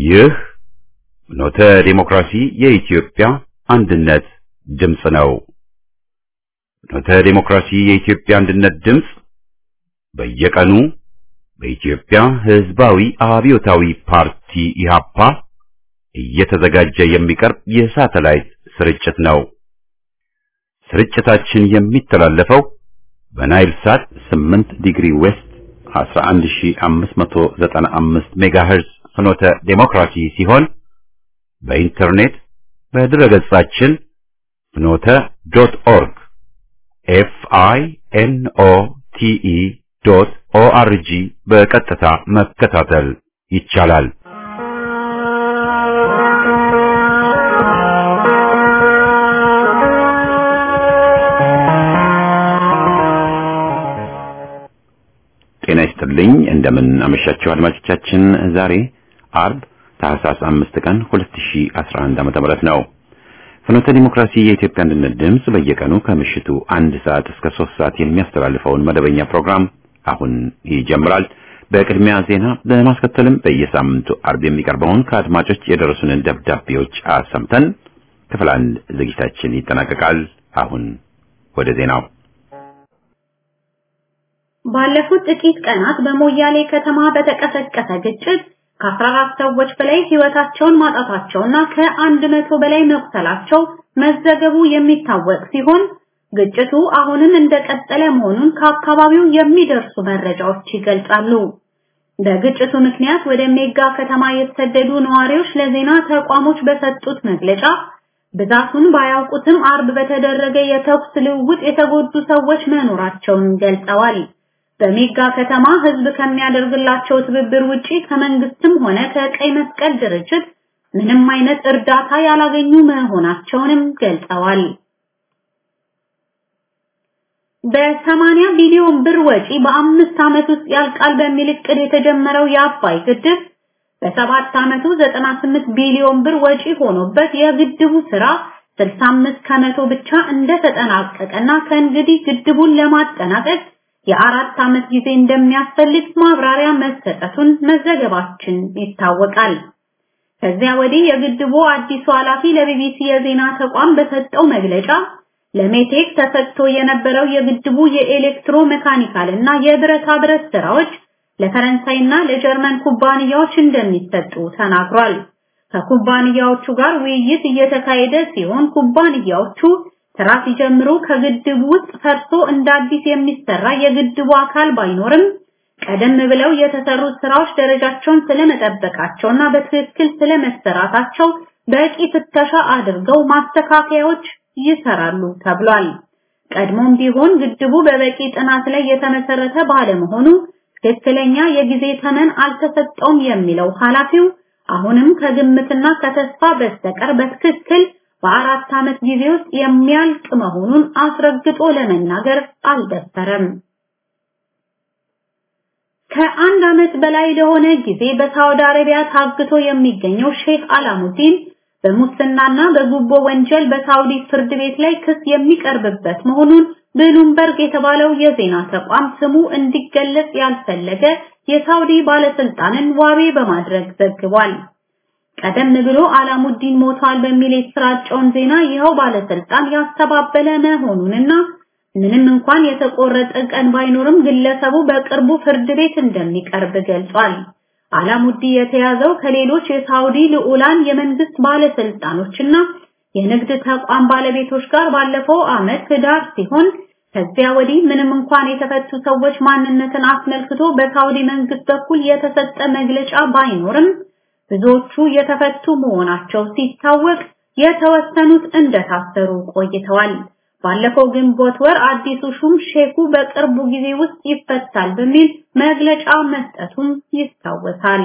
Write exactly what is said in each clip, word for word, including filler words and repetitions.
ይህ ኖተ ዲሞክራሲ የኢትዮጵያ አንድነት ድምጽ ነው። ኖተ ዲሞክራሲ የኢትዮጵያ አንድነት ድምጽ በየቀኑ በኢትዮጵያ ሕዝባዊ አብዮታዊ ፓርቲ ኢህአፓ እየተዘጋጀ የሚቀርብ የሳተላይት ስርጭት ነው። ስርጭታችን የሚተላለፈው በናይል ሳት ስምንት ዲግሪ ዌስት አስራ አንድ ሺህ አምስት መቶ ዘጠና አምስት ሜጋሄርዝ ፍኖተ ዲሞክራሲ ሲሆን በኢንተርኔት በድረገጻችን ፍኖተ ዶት ኦርግ ኤፍ አይ ኤን ኦ ቲ ኢ ዶት ኦ አር ጂ በቀጥታ መከታተል ይቻላል። ጤና ይስጥልኝ እንደምን አመሻችሁ አድማጮቻችን። ዛሬ አርብ ታህሳስ አምስት ቀን ሁለት ሺህ አስራ አንድ ዓመተ ምህረት ነው። ፍኖተ ዲሞክራሲ የኢትዮጵያ አንድነት ድምጽ በየቀኑ ከምሽቱ አንድ ሰዓት እስከ ሶስት ሰዓት የሚያስተላልፈውን መደበኛ ፕሮግራም አሁን ይጀምራል። በቅድሚያ ዜና በማስከተልም በየሳምንቱ አርብ የሚቀርበውን ከአድማጮች የደረሱንን ደብዳቤዎች አሰምተን ክፍል አንድ ዝግጅታችን ይጠናቀቃል። አሁን ወደ ዜናው። ባለፉት ጥቂት ቀናት በሞያሌ ከተማ በተቀሰቀሰ ግጭት ከአስራ አራት ሰዎች በላይ ሕይወታቸውን ማጣታቸውና ከአንድ መቶ በላይ መቁሰላቸው መዘገቡ የሚታወቅ ሲሆን ግጭቱ አሁንም እንደቀጠለ መሆኑን ከአካባቢው የሚደርሱ መረጃዎች ይገልጻሉ። በግጭቱ ምክንያት ወደ ሜጋ ከተማ የተሰደዱ ነዋሪዎች ለዜና ተቋሞች በሰጡት መግለጫ ብዛቱን ባያውቁትም አርብ በተደረገ የተኩስ ልውውጥ የተጎዱ ሰዎች መኖራቸውን ገልጸዋል። በሜጋ ከተማ ህዝብ ከሚያደርግላቸው ትብብር ውጪ ከመንግስትም ሆነ ከቀይ መስቀል ድርጅት ምንም አይነት እርዳታ ያላገኙ መሆናቸውንም ገልጸዋል። በሰማንያ ቢሊዮን ብር ወጪ በአምስት ዓመት ውስጥ ያልቃል በሚል እቅድ የተጀመረው የአባይ ግድብ በሰባት ዓመቱ ዘጠና ስምንት ቢሊዮን ብር ወጪ ሆኖበት የግድቡ ስራ ስልሳ አምስት ከመቶ ብቻ እንደተጠናቀቀና ከእንግዲህ ግድቡን ለማጠናቀቅ የአራት ዓመት ጊዜ እንደሚያስፈልግ ማብራሪያ መሰጠቱን መዘገባችን ይታወቃል። ከዚያ ወዲህ የግድቡ አዲሱ ኃላፊ ለቢቢሲ የዜና ተቋም በሰጠው መግለጫ ለሜቴክ ተሰጥቶ የነበረው የግድቡ የኤሌክትሮ ሜካኒካል እና የብረታ ብረት ስራዎች ለፈረንሳይና ለጀርመን ኩባንያዎች እንደሚሰጡ ተናግሯል። ከኩባንያዎቹ ጋር ውይይት እየተካሄደ ሲሆን ኩባንያዎቹ ስራ ሲጀምሩ ከግድቡ ውስጥ ፈርሶ እንደ አዲስ የሚሰራ የግድቡ አካል ባይኖርም ቀደም ብለው የተሰሩ ስራዎች ደረጃቸውን ስለመጠበቃቸውና በትክክል ስለመሰራታቸው በቂ ፍተሻ አድርገው ማስተካከያዎች ይሰራሉ ተብሏል። ቀድሞም ቢሆን ግድቡ በበቂ ጥናት ላይ የተመሰረተ ባለመሆኑ ትክክለኛ የጊዜ ተመን አልተሰጠውም የሚለው ኃላፊው አሁንም ከግምትና ከተስፋ በስተቀር በትክክል በአራት ዓመት ጊዜ ውስጥ የሚያልቅ መሆኑን አስረግጦ ለመናገር አልደፈረም። ከአንድ ዓመት በላይ ለሆነ ጊዜ በሳውዲ አረቢያ ታግቶ የሚገኘው ሼክ አላሙዲን በሙስናና በጉቦ ወንጀል በሳውዲ ፍርድ ቤት ላይ ክስ የሚቀርብበት መሆኑን ብሉምበርግ የተባለው የዜና ተቋም ስሙ እንዲገለጽ ያልፈለገ የሳውዲ ባለስልጣንን ዋቢ በማድረግ ዘግቧል። ቀደም ብሎ አላሙዲን ሞቷል በሚል የተሰራጨውን ዜና ይኸው ባለስልጣን ያስተባበለ መሆኑንና ምንም እንኳን የተቆረጠ ቀን ባይኖርም ግለሰቡ በቅርቡ ፍርድ ቤት እንደሚቀርብ ገልጿል። አላሙዲ የተያዘው ከሌሎች የሳውዲ ልዑላን የመንግስት ባለስልጣኖችና የንግድ ተቋም ባለቤቶች ጋር ባለፈው ዓመት ህዳር ሲሆን ከዚያ ወዲህ ምንም እንኳን የተፈቱ ሰዎች ማንነትን አስመልክቶ በሳውዲ መንግስት በኩል የተሰጠ መግለጫ ባይኖርም ብዙዎቹ የተፈቱ መሆናቸው ሲታወቅ የተወሰኑት እንደታሰሩ ቆይተዋል። ባለፈው ግንቦት ወር አዲሱ ሹም ሼኩ በቅርቡ ጊዜ ውስጥ ይፈታል በሚል መግለጫ መስጠቱም ይታወሳል።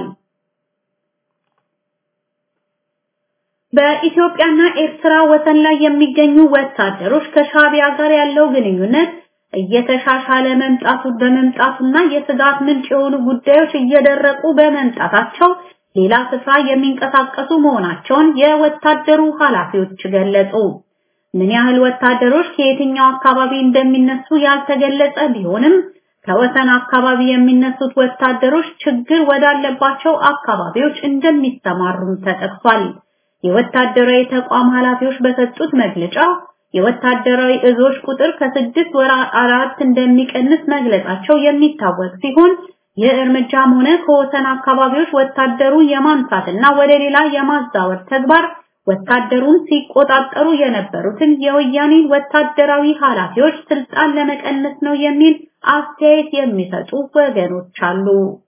በኢትዮጵያና ኤርትራ ወሰን ላይ የሚገኙ ወታደሮች ከሻቢያ ጋር ያለው ግንኙነት እየተሻሻለ መምጣቱን በመምጣቱና የስጋት ምንጭ የሆኑ ጉዳዮች እየደረቁ በመምጣታቸው ሌላ ስፍራ የሚንቀሳቀሱ መሆናቸውን የወታደሩ ኃላፊዎች ገለጹ። ምን ያህል ወታደሮች ከየትኛው አካባቢ እንደሚነሱ ያልተገለጸ ቢሆንም ከወሰን አካባቢ የሚነሱት ወታደሮች ችግር ወዳለባቸው አካባቢዎች እንደሚሰማሩም ተጠቅሷል። የወታደራዊ ተቋም ኃላፊዎች በሰጡት መግለጫ የወታደራዊ እዞች ቁጥር ከስድስት ወደ አራት እንደሚቀንስ መግለጻቸው የሚታወቅ ሲሆን የእርምጃም ሆነ ከወሰን አካባቢዎች ወታደሩን የማንሳትና ወደ ሌላ የማዛወር ተግባር ወታደሩን ሲቆጣጠሩ የነበሩትን የወያኔ ወታደራዊ ኃላፊዎች ስልጣን ለመቀነስ ነው የሚል አስተያየት የሚሰጡ ወገኖች አሉ።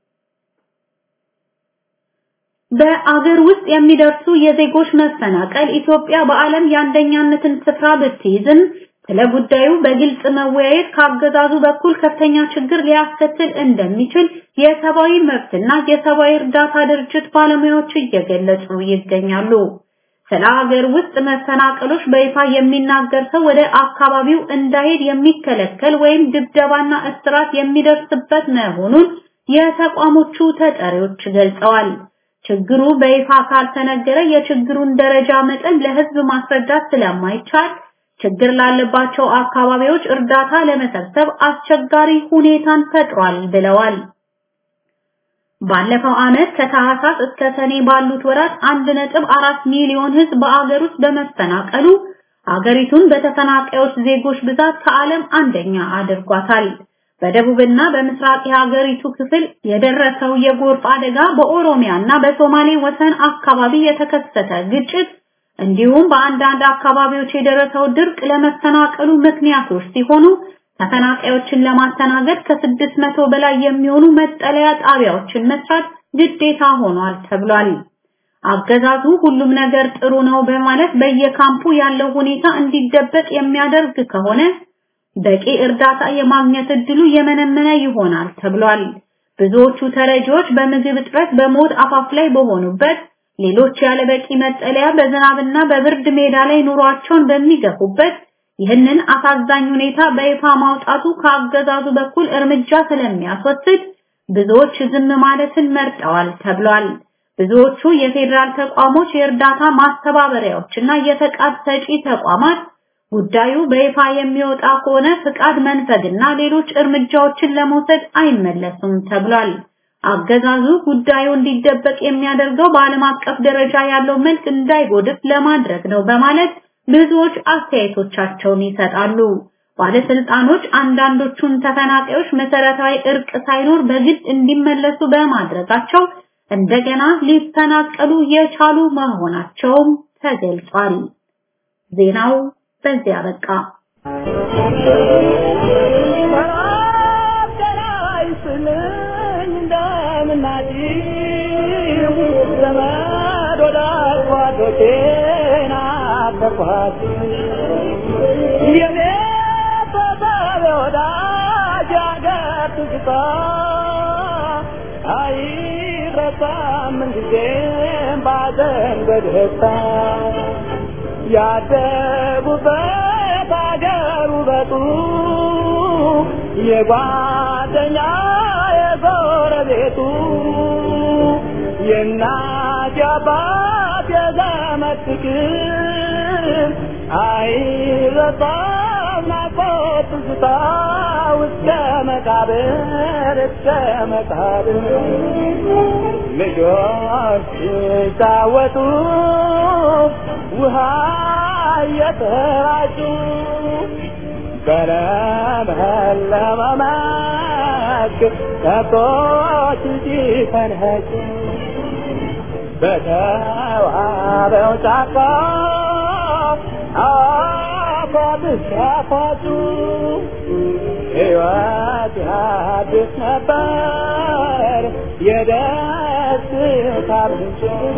በአገር ውስጥ የሚደርሱ የዜጎች መፈናቀል ኢትዮጵያ በዓለም የአንደኛነትን ስፍራ ብትይዝም ስለ ጉዳዩ በግልጽ መወያየት ካገዛዙ በኩል ከፍተኛ ችግር ሊያስከትል እንደሚችል የሰብአዊ መብትና የሰብአዊ እርዳታ ድርጅት ባለሙያዎች እየገለጹ ይገኛሉ። ስለ ሀገር ውስጥ መፈናቀሎች በይፋ የሚናገር ሰው ወደ አካባቢው እንዳይሄድ የሚከለከል ወይም ድብደባና እስራት የሚደርስበት መሆኑን የተቋሞቹ ተጠሪዎች ገልጸዋል። ችግሩ በይፋ ካልተነገረ የችግሩን ደረጃ መጠን ለሕዝብ ማስረዳት ስለማይቻል ችግር ላለባቸው አካባቢዎች እርዳታ ለመሰብሰብ አስቸጋሪ ሁኔታን ፈጥሯል ብለዋል። ባለፈው ዓመት ከታህሳስ እስከ ሰኔ ባሉት ወራት አንድ ነጥብ አራት ሚሊዮን ሕዝብ በአገር ውስጥ በመፈናቀሉ አገሪቱን በተፈናቃዮች ዜጎች ብዛት ከዓለም አንደኛ አድርጓታል። በደቡብና በምስራቅ የሀገሪቱ ክፍል የደረሰው የጎርፍ አደጋ በኦሮሚያና በሶማሌ ወሰን አካባቢ የተከሰተ ግጭት እንዲሁም በአንዳንድ አካባቢዎች የደረሰው ድርቅ ለመፈናቀሉ ምክንያቶች ሲሆኑ ተፈናቃዮችን ለማስተናገድ ከስድስት መቶ በላይ የሚሆኑ መጠለያ ጣቢያዎችን መስራት ግዴታ ሆኗል ተብሏል። አገዛዙ ሁሉም ነገር ጥሩ ነው በማለት በየካምፑ ያለው ሁኔታ እንዲደበቅ የሚያደርግ ከሆነ በቂ እርዳታ የማግኘት እድሉ የመነመነ ይሆናል ተብሏል። ብዙዎቹ ተረጂዎች በምግብ እጥረት በሞት አፋፍ ላይ በሆኑበት ሌሎች ያለ በቂ መጠለያ በዝናብና በብርድ ሜዳ ላይ ኑሯቸውን በሚገፉበት ይህንን አሳዛኝ ሁኔታ በይፋ ማውጣቱ ከአገዛዙ በኩል እርምጃ ስለሚያስወስድ ብዙዎች ዝም ማለትን መርጠዋል ተብሏል። ብዙዎቹ የፌደራል ተቋሞች የእርዳታ ማስተባበሪያዎችና የፈቃድ ሰጪ ተቋማት ጉዳዩ በይፋ የሚወጣ ከሆነ ፍቃድ መንፈግና ሌሎች እርምጃዎችን ለመውሰድ አይመለሱም ተብሏል። አገዛዙ ጉዳዩ እንዲደበቅ የሚያደርገው በዓለም አቀፍ ደረጃ ያለው መልክ እንዳይጎድፍ ለማድረግ ነው በማለት ብዙዎች አስተያየቶቻቸውን ይሰጣሉ። ባለስልጣኖች አንዳንዶቹን ተፈናቃዮች መሰረታዊ እርቅ ሳይኖር በግድ እንዲመለሱ በማድረጋቸው እንደገና ሊፈናቀሉ የቻሉ መሆናቸውም ተገልጿል። ዜናው በዚያ በቃ። ያደጉበት አገሩ በጡ የጓደኛ የጎረቤቱ የእናት የአባት የዘመድ ፍቅር አይረሳም ናፍቆት ትዝታ እስከ መቃብር እስከ መቃብር ልጆች ሲጫወቱ ውሃ እየተራጩ በለመለመ መስክ ከብቶች ሲፈንጩ በተዋበው ጫካ አፏብስ ያፏጩ ሕይወት ያድስ ነበር የደስታ ምንጭ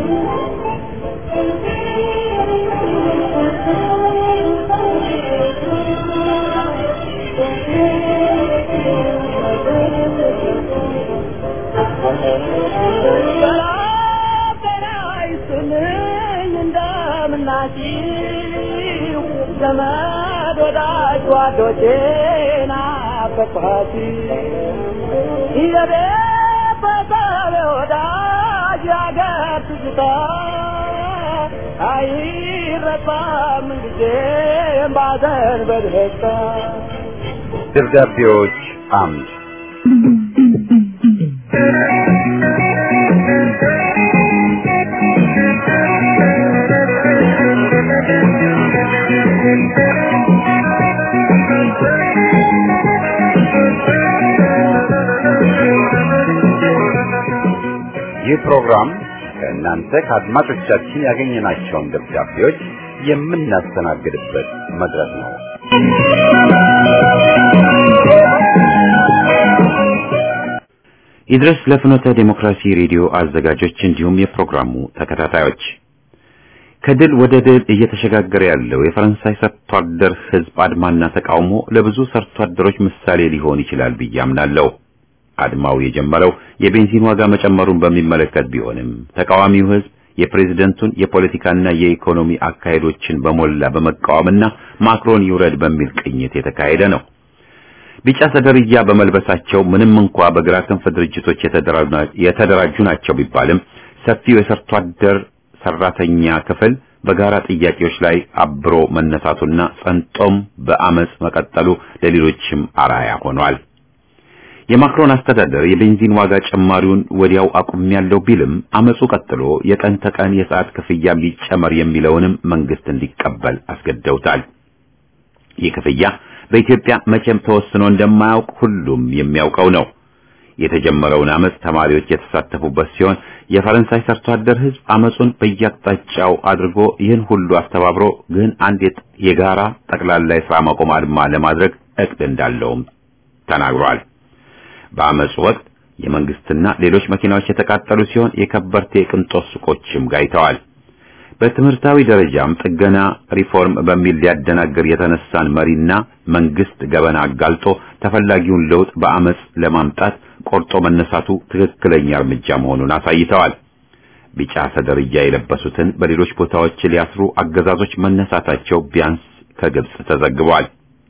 እንደምናችሁ ዘመድ ወዳጅ ጓዶቼ ናፈቅኋት የቤተሰብ ወዳጅ ያገር ትዝታ አይረሳም ጊዜም ባዘን በደስታ። ደብዳቤዎች አምድ ይህ ፕሮግራም ከእናንተ ከአድማጮቻችን ያገኘናቸውን ደብዳቤዎች የምናስተናግድበት መድረክ ነው። ይድረስ ለፍኖተ ዲሞክራሲ ሬዲዮ አዘጋጆች እንዲሁም የፕሮግራሙ ተከታታዮች ከድል ወደ ድል እየተሸጋገረ ያለው የፈረንሳይ ሰርቶ አደር ህዝብ አድማና ተቃውሞ ለብዙ ሰርቶ አደሮች ምሳሌ ሊሆን ይችላል ብዬ አምናለሁ። አድማው የጀመረው የቤንዚን ዋጋ መጨመሩን በሚመለከት ቢሆንም ተቃዋሚው ህዝብ የፕሬዝዳንቱን የፖለቲካና የኢኮኖሚ አካሄዶችን በሞላ በመቃወምና ማክሮን ይውረድ በሚል ቅኝት የተካሄደ ነው። ቢጫ ሰደርያ በመልበሳቸው ምንም እንኳን በግራ ክንፍ ድርጅቶች የተደራጁ ናቸው ቢባልም ሰፊው የሰርቶ አደር ሰራተኛ ክፍል በጋራ ጥያቄዎች ላይ አብሮ መነሳቱና ጸንቶም በአመጽ መቀጠሉ ለሌሎችም አራያ ሆኗል። የማክሮን አስተዳደር የቤንዚን ዋጋ ጭማሪውን ወዲያው አቁሚያለሁ ቢልም አመጹ ቀጥሎ የቀን ተቀን የሰዓት ክፍያ ሊጨመር የሚለውንም መንግስት እንዲቀበል አስገደውታል። ይህ ክፍያ በኢትዮጵያ መቼም ተወስኖ እንደማያውቅ ሁሉም የሚያውቀው ነው። የተጀመረውን አመጽ ተማሪዎች የተሳተፉበት ሲሆን የፈረንሳይ ሰርቶ አደር ህዝብ አመጹን በየአቅጣጫው አድርጎ ይህን ሁሉ አስተባብሮ ግን አንድ የጋራ ጠቅላላ የሥራ ማቆም አድማ ለማድረግ እቅድ እንዳለውም ተናግሯል። በአመጹ ወቅት የመንግስትና ሌሎች መኪናዎች የተቃጠሉ ሲሆን የከበርቴ ቅንጦት ሱቆችም ጋይተዋል። በትምህርታዊ ደረጃም ጥገና ሪፎርም በሚል ሊያደናግር የተነሳን መሪና መንግስት ገበና አጋልጦ ተፈላጊውን ለውጥ በአመጽ ለማምጣት ቆርጦ መነሳቱ ትክክለኛ እርምጃ መሆኑን አሳይተዋል። ቢጫ ሰደርያ የለበሱትን በሌሎች ቦታዎች ሊያስሩ አገዛዞች መነሳታቸው ቢያንስ ከግብጽ ተዘግቧል።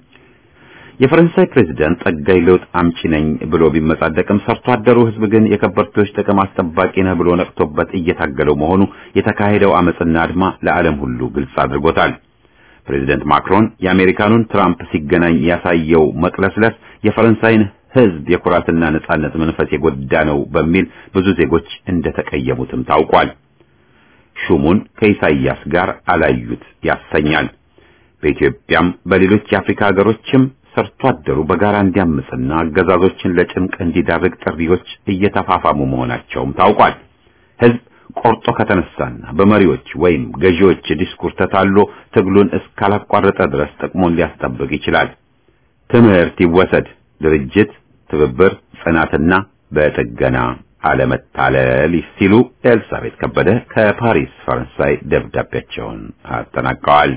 የፈረንሳይ ፕሬዝዳንት ጠጋይ ለውጥ አምጪ ነኝ ብሎ ቢመጻደቅም ሰርቶ አደሩ ህዝብ ግን የከበርቴዎች ጥቅም አስጠባቂ ነው ብሎ ነቅቶበት እየታገለው መሆኑ የተካሄደው አመጽና አድማ ለዓለም ሁሉ ግልጽ አድርጎታል። ፕሬዝዳንት ማክሮን የአሜሪካኑን ትራምፕ ሲገናኝ ያሳየው መቅለስለስ የፈረንሳይን ህዝብ የኩራትና ነጻነት መንፈስ የጎዳ ነው በሚል ብዙ ዜጎች እንደተቀየሙትም ታውቋል። ሹሙን ከኢሳይያስ ጋር አላዩት ያሰኛል። በኢትዮጵያም በሌሎች የአፍሪካ ሀገሮችም ሰርቶ አደሩ በጋራ እንዲያምጽና አገዛዞችን ለጭንቅ እንዲዳርግ ጥሪዎች እየተፋፋሙ መሆናቸውም ታውቋል። ህዝብ ቆርጦ ከተነሳና በመሪዎች ወይም ገዢዎች ዲስኩር ተታሎ ትግሉን እስካላቋረጠ ድረስ ጥቅሙን ሊያስጠብቅ ይችላል። ትምህርት ይወሰድ። ድርጅት፣ ትብብር፣ ጽናትና በጥገና አለመታለል ሲሉ ኤልሳቤት ከበደ ከፓሪስ ፈረንሳይ ደብዳቤያቸውን አጠናቀዋል።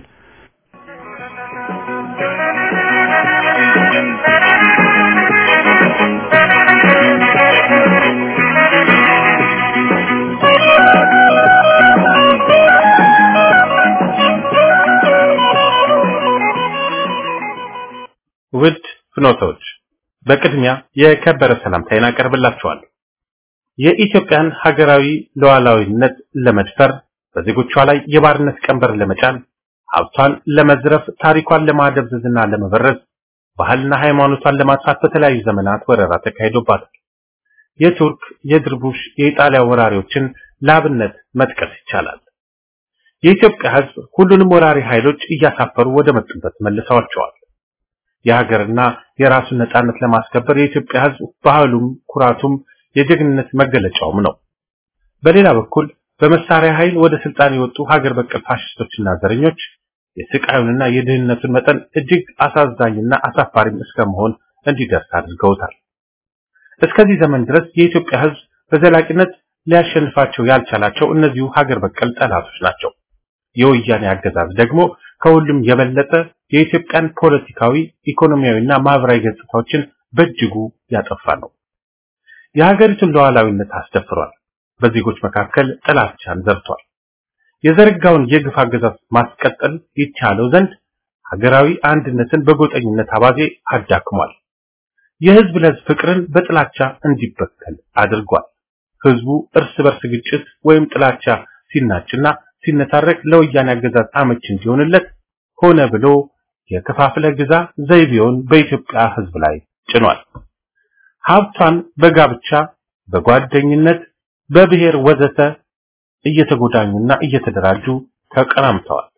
ውድ ፍኖቶች በቅድሚያ የከበረ ሰላምታዬን አቀርብላችኋለሁ። የኢትዮጵያን ሀገራዊ ሉዓላዊነት ለመድፈር በዜጎቿ ላይ የባርነት ቀንበር ለመጫን ሀብቷን ለመዝረፍ ታሪኳን ለማደብዘዝና ለመበረዝ ባህልና ሃይማኖቷን ለማጥፋት በተለያዩ ዘመናት ወረራ ተካሂዶባታል። የቱርክ፣ የድርቡሽ፣ የኢጣሊያ ወራሪዎችን ለአብነት መጥቀስ ይቻላል። የኢትዮጵያ ሕዝብ ሁሉንም ወራሪ ኃይሎች እያሳፈሩ ወደ መጡበት መልሰዋቸዋል። የሀገርና የራሱን ነጻነት ለማስከበር የኢትዮጵያ ሕዝብ ባህሉም ኩራቱም የጀግንነት መገለጫውም ነው። በሌላ በኩል በመሳሪያ ኃይል ወደ ስልጣን የወጡ ሀገር በቀል ፋሽስቶችና ዘረኞች የስቃዩንና የድህነቱን መጠን እጅግ አሳዛኝና አሳፋሪም እስከመሆን እንዲደርስ አድርገውታል። እስከዚህ ዘመን ድረስ የኢትዮጵያ ሕዝብ በዘላቂነት ሊያሸንፋቸው ያልቻላቸው እነዚሁ ሀገር በቀል ጠላቶች ናቸው። የወያኔ አገዛዝ ደግሞ ከሁሉም የበለጠ የኢትዮጵያን ፖለቲካዊ፣ ኢኮኖሚያዊና ማህበራዊ ገጽታዎችን በእጅጉ ያጠፋ ነው። የሀገሪቱን ሉዓላዊነት አስደፍሯል። በዜጎች መካከል ጥላቻን ዘርቷል። የዘረጋውን የግፍ አገዛዝ ማስቀጠል ይቻለው ዘንድ ሀገራዊ አንድነትን በጎጠኝነት አባዜ አዳክሟል። የህዝብ ለህዝብ ፍቅርን በጥላቻ እንዲበከል አድርጓል። ህዝቡ እርስ በርስ ግጭት ወይም ጥላቻ ሲናጭና ሲነታረክ ለወያኔ አገዛዝ አመች እንዲሆንለት ሆነ ብሎ የከፋፍለ ግዛ ዘይቤውን በኢትዮጵያ ህዝብ ላይ ጭኗል። ሀብቷን በጋብቻ፣ በጓደኝነት፣ በብሔር ወዘተ እየተጎዳኙና እየተደራጁ ተቀራምተዋል።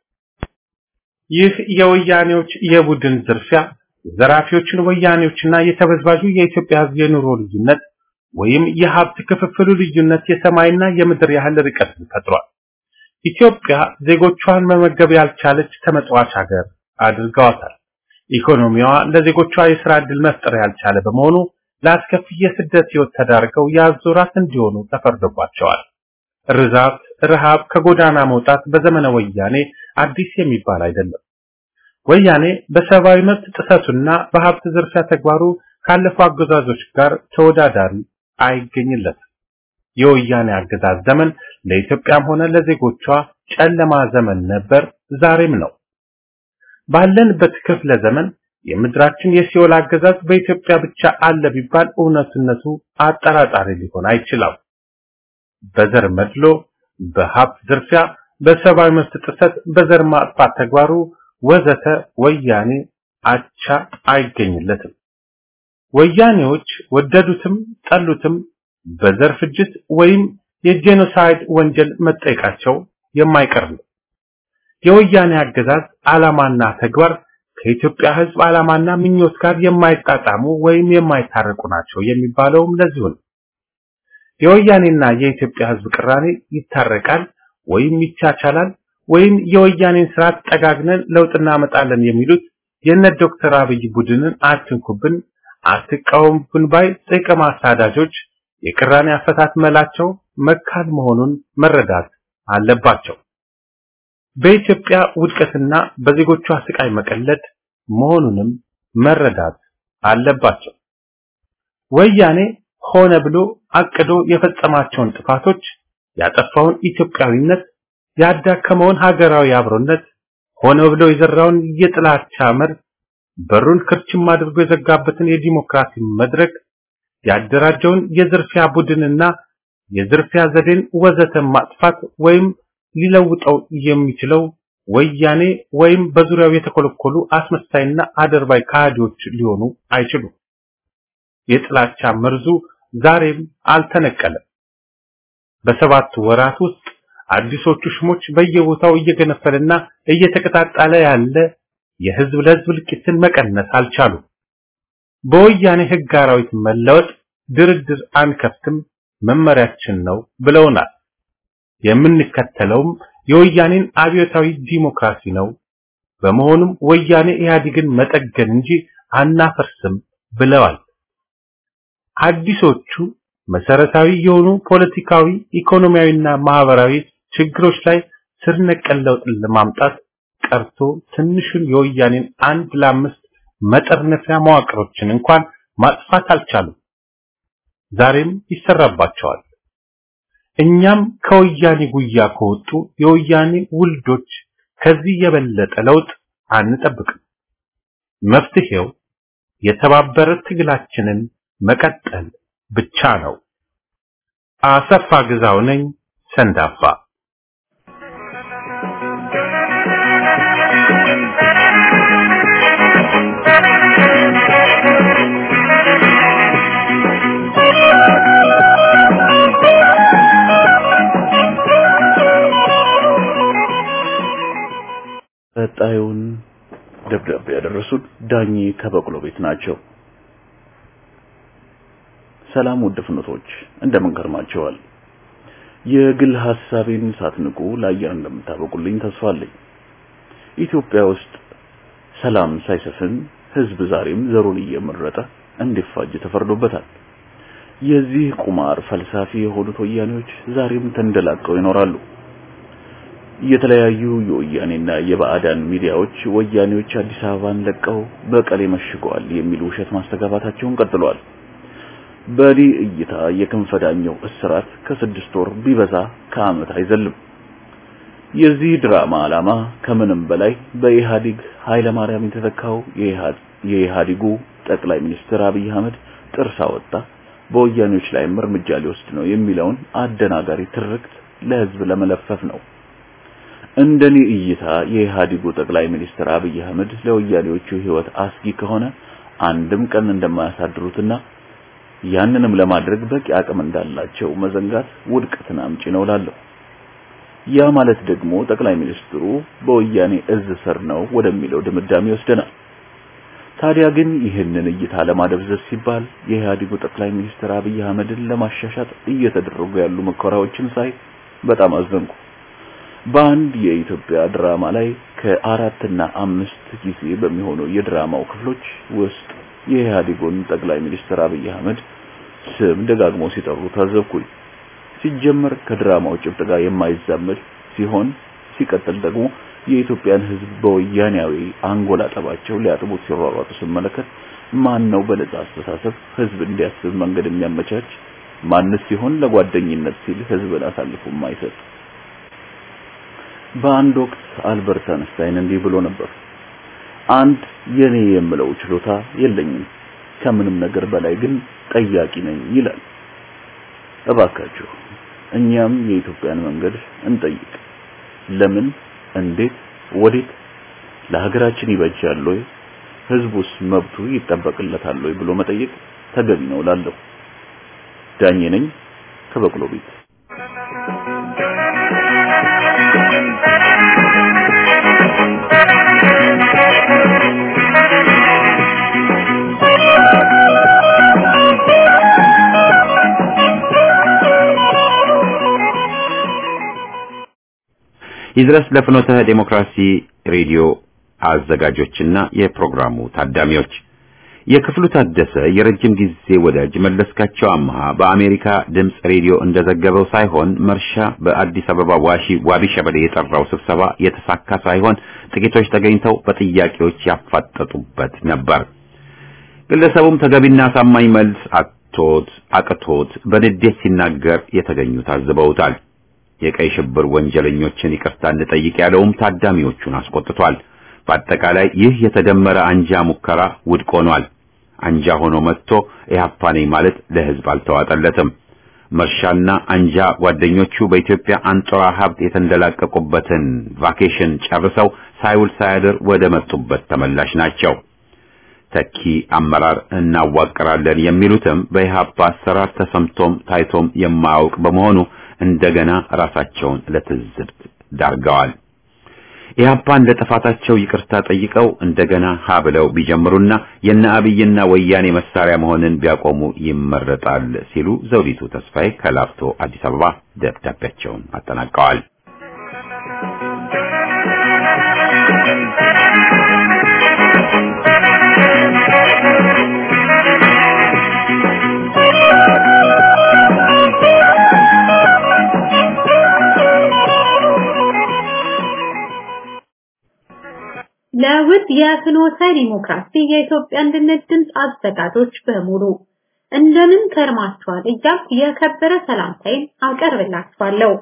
ይህ የወያኔዎች የቡድን ዝርፊያ ዘራፊዎችን ወያኔዎችና የተበዝባዡ የኢትዮጵያ ህዝብ የኑሮ ልዩነት ወይም የሀብት ክፍፍሉ ልዩነት የሰማይና የምድር ያህል ርቀት ፈጥሯል። ኢትዮጵያ ዜጎቿን መመገብ ያልቻለች ተመጽዋች ሀገር አድርገዋታል። ኢኮኖሚዋ ለዜጎቿ የሥራ ዕድል መፍጠር ያልቻለ በመሆኑ ለአስከፊ የስደት ሕይወት ተዳርገው ያዞራት እንዲሆኑ ተፈርዶባቸዋል። ርዛት፣ ረሃብ፣ ከጎዳና መውጣት በዘመነ ወያኔ አዲስ የሚባል አይደለም። ወያኔ በሰብአዊ መብት ጥሰቱና በሀብት ዝርፊያ ተግባሩ ካለፉ አገዛዞች ጋር ተወዳዳሪ አይገኝለትም። የወያኔ አገዛዝ ዘመን ለኢትዮጵያም ሆነ ለዜጎቿ ጨለማ ዘመን ነበር፣ ዛሬም ነው። ባለንበት ክፍለ ዘመን የምድራችን የሲኦል አገዛዝ በኢትዮጵያ ብቻ አለ ቢባል እውነትነቱ አጠራጣሪ ሊሆን አይችልም። በዘር መድሎ፣ በሀብት ዝርፊያ፣ በሰብአዊ መብት ጥሰት፣ በዘር ማጥፋት ተግባሩ ወዘተ ወያኔ አቻ አይገኝለትም። ወያኔዎች ወደዱትም ጠሉትም በዘር ፍጅት ወይም የጄኖሳይድ ወንጀል መጠየቃቸው የማይቀር ነው። የወያኔ አገዛዝ ዓላማና ተግባር ከኢትዮጵያ ሕዝብ ዓላማና ምኞት ጋር የማይጣጣሙ ወይም የማይታረቁ ናቸው የሚባለውም ለዚሁ ነው። የወያኔና የኢትዮጵያ ሕዝብ ቅራኔ ይታረቃል ወይም ይቻቻላል ወይም የወያኔን ስርዓት ጠጋግነን ለውጥ እናመጣለን የሚሉት የነ ዶክተር አብይ ቡድንን አትንኩብን አትቃወሙብን ባይ ጥቅም አሳዳጆች የቅራኔ አፈታት መላቸው መካድ መሆኑን መረዳት አለባቸው። በኢትዮጵያ ውድቀትና በዜጎቿ ስቃይ መቀለድ መሆኑንም መረዳት አለባቸው። ወያኔ ሆነ ብሎ አቅዶ የፈጸማቸውን ጥፋቶች፣ ያጠፋውን ኢትዮጵያዊነት፣ ያዳከመውን ሀገራዊ አብሮነት፣ ሆነ ብሎ የዘራውን የጥላቻ መር በሩን ክርችም አድርጎ የዘጋበትን የዲሞክራሲ መድረክ፣ ያደራጀውን የዝርፊያ ቡድንና የዝርፊያ ዘዴን ወዘተ ማጥፋት ወይም ሊለውጠው የሚችለው ወያኔ ወይም በዙሪያው የተኮለኮሉ አስመሳይና አደርባይ ካህዲዎች ሊሆኑ አይችሉም። የጥላቻ መርዙ ዛሬም አልተነቀለም። በሰባት ወራት ውስጥ አዲሶቹ ሽሞች በየቦታው እየገነፈለና እየተቀጣጣለ ያለ የህዝብ ለህዝብ ልቂትን መቀነስ አልቻሉም። በወያኔ ህግ አራዊት መለወጥ ድርድር አንከፍትም መመሪያችን ነው ብለውናል። የምንከተለውም የወያኔን አብዮታዊ ዲሞክራሲ ነው። በመሆኑም ወያኔ ኢህአዴግን መጠገን እንጂ አናፈርስም ብለዋል። አዲሶቹ መሰረታዊ የሆኑ ፖለቲካዊ፣ ኢኮኖሚያዊና ማህበራዊ ችግሮች ላይ ስር ነቀል ለውጥ ለማምጣት ቀርቶ ትንሹን የወያኔን አንድ ለአምስት መጠርነፊያ መዋቅሮችን እንኳን ማጥፋት አልቻሉም። ዛሬም ይሰራባቸዋል። እኛም ከወያኔ ጉያ ከወጡ የወያኔ ውልዶች ከዚህ የበለጠ ለውጥ አንጠብቅም። መፍትሄው የተባበረ ትግላችንን መቀጠል ብቻ ነው። አሰፋ ግዛው ነኝ፣ ሰንዳፋ። ቀጣዩን ደብዳቤ ያደረሱት ዳኜ ከበቅሎ ቤት ናቸው። ሰላም ውድ ፍኖቶች እንደምን ከርማችኋል? የግል ሐሳቤን ሳትንቁ ለአየር እንደምታበቁልኝ ተስፋ አለኝ። ኢትዮጵያ ውስጥ ሰላም ሳይሰፍን ህዝብ ዛሬም ዘሩን እየመረጠ እንዲፋጅ ተፈርዶበታል። የዚህ ቁማር ፈልሳፊ የሆኑት ወያኔዎች ዛሬም ተንደላቀው ይኖራሉ። የተለያዩ የወያኔና የባዕዳን ሚዲያዎች ወያኔዎች አዲስ አበባን ለቀው በቀሌ መሽገዋል የሚሉ ውሸት ማስተጋባታቸውን ቀጥለዋል። በዲ እይታ የከንፈዳኛው እስራት ከስድስት ወር ቢበዛ ከዓመት አይዘልም። የዚህ ድራማ ዓላማ ከምንም በላይ በኢህአዴግ ኃይለ ማርያም የተተካው የኢህአዴጉ ጠቅላይ ሚኒስትር አብይ አህመድ ጥርስ አወጣ በወያኔዎች ላይ እርምጃ ሊወስድ ነው የሚለውን አደናጋሪ ትርክት ለህዝብ ለመለፈፍ ነው። እንደኔ እይታ የኢህአዴጉ ጠቅላይ ሚኒስትር አብይ አህመድ ለወያኔዎቹ ህይወት አስጊ ከሆነ አንድም ቀን እንደማያሳድሩትና ያንንም ለማድረግ በቂ አቅም እንዳላቸው መዘንጋት ውድቀትን አምጪ ነው እላለሁ። ያ ማለት ደግሞ ጠቅላይ ሚኒስትሩ በወያኔ እዝ ስር ነው ወደሚለው ድምዳሜ ወስደናል። ታዲያ ግን ይህንን እይታ ለማደብዘዝ ሲባል የኢህአዴጉ ጠቅላይ ሚኒስትር አብይ አህመድን ለማሻሻጥ እየተደረጉ ያሉ ሙከራዎችን ሳይ በጣም አዘንኩ። በአንድ የኢትዮጵያ ድራማ ላይ ከአራት እና አምስት ጊዜ በሚሆኑ የድራማው ክፍሎች ውስጥ የኢህአዴጉን ጠቅላይ ሚኒስትር አብይ አህመድ ስም ደጋግሞ ሲጠሩ ታዘብኩኝ። ሲጀመር ከድራማው ጭብጥ ጋር የማይዛመድ ሲሆን ሲቀጥል ደግሞ የኢትዮጵያን ህዝብ በወያኔያዊ አንጎላ ጠባቸው ሊያጥቡት ሲሯሯጡ ስመለከት ማን ነው በነጻ አስተሳሰብ ህዝብ እንዲያስብ መንገድ የሚያመቻች? ማንስ ሲሆን ለጓደኝነት ሲል ህዝብን አሳልፎ የማይሰጥ? በአንድ ወቅት አልበርት አንስታይን እንዲህ ብሎ ነበር፣ አንድ የኔ የምለው ችሎታ የለኝም፣ ከምንም ነገር በላይ ግን ጠያቂ ነኝ ይላል። እባካችሁ እኛም የኢትዮጵያን መንገድ እንጠይቅ። ለምን፣ እንዴት፣ ወዴት፣ ለሀገራችን ይበጃል ወይ፣ ህዝቡስ መብቱ ይጠበቅለታል ወይ ብሎ መጠየቅ ተገቢ ነው ላለው ዳኜ ነኝ ከበቅሎ ቤት። ይድረስ ለፍኖተ ዲሞክራሲ ሬዲዮ አዘጋጆችና የፕሮግራሙ ታዳሚዎች፣ የክፍሉ ታደሰ የረጅም ጊዜ ወዳጅ መለስካቸው አምሃ በአሜሪካ ድምጽ ሬዲዮ እንደዘገበው ሳይሆን መርሻ በአዲስ አበባ ዋሺ ዋቢ ሸበሌ የጠራው ስብሰባ የተሳካ ሳይሆን ጥቂቶች ተገኝተው በጥያቄዎች ያፋጠጡበት ነበር። ግለሰቡም ተገቢና አሳማኝ መልስ አጥቶት አቅቶት በንዴት ሲናገር የተገኙ ታዝበውታል። የቀይ ሽብር ወንጀለኞችን ይቅርታ እንጠይቅ ያለውም ታዳሚዎቹን አስቆጥቷል። በአጠቃላይ ይህ የተደመረ አንጃ ሙከራ ውድቅ ሆኗል። አንጃ ሆኖ መጥቶ ኢህአፓ ነኝ ማለት ለህዝብ አልተዋጠለትም። መርሻና አንጃ ጓደኞቹ በኢትዮጵያ አንጦራ ሀብት የተንደላቀቁበትን ቫኬሽን ጨርሰው ሳይውል ሳያድር ወደ መጡበት ተመላሽ ናቸው። ተኪ አመራር እናዋቀራለን የሚሉትም በኢህአፓ አሰራር ተሰምቶም ታይቶም የማያውቅ በመሆኑ እንደገና ራሳቸውን ለትዝብት ዳርገዋል። ኢህአፓን ለጥፋታቸው ይቅርታ ጠይቀው እንደገና ሀ ብለው ቢጀምሩና የነ አብይና ወያኔ መሳሪያ መሆንን ቢያቆሙ ይመረጣል ሲሉ ዘውዲቱ ተስፋዬ ከላፍቶ አዲስ አበባ ደብዳቤያቸውን አጠናቀዋል። ለውድ የፍኖተ ዲሞክራሲ የኢትዮጵያ አንድነት ድምጽ አዘጋጆች በሙሉ እንደምን ከርማችኋል እያልኩ የከበረ ሰላምታዬን አቀርብላችኋለሁ።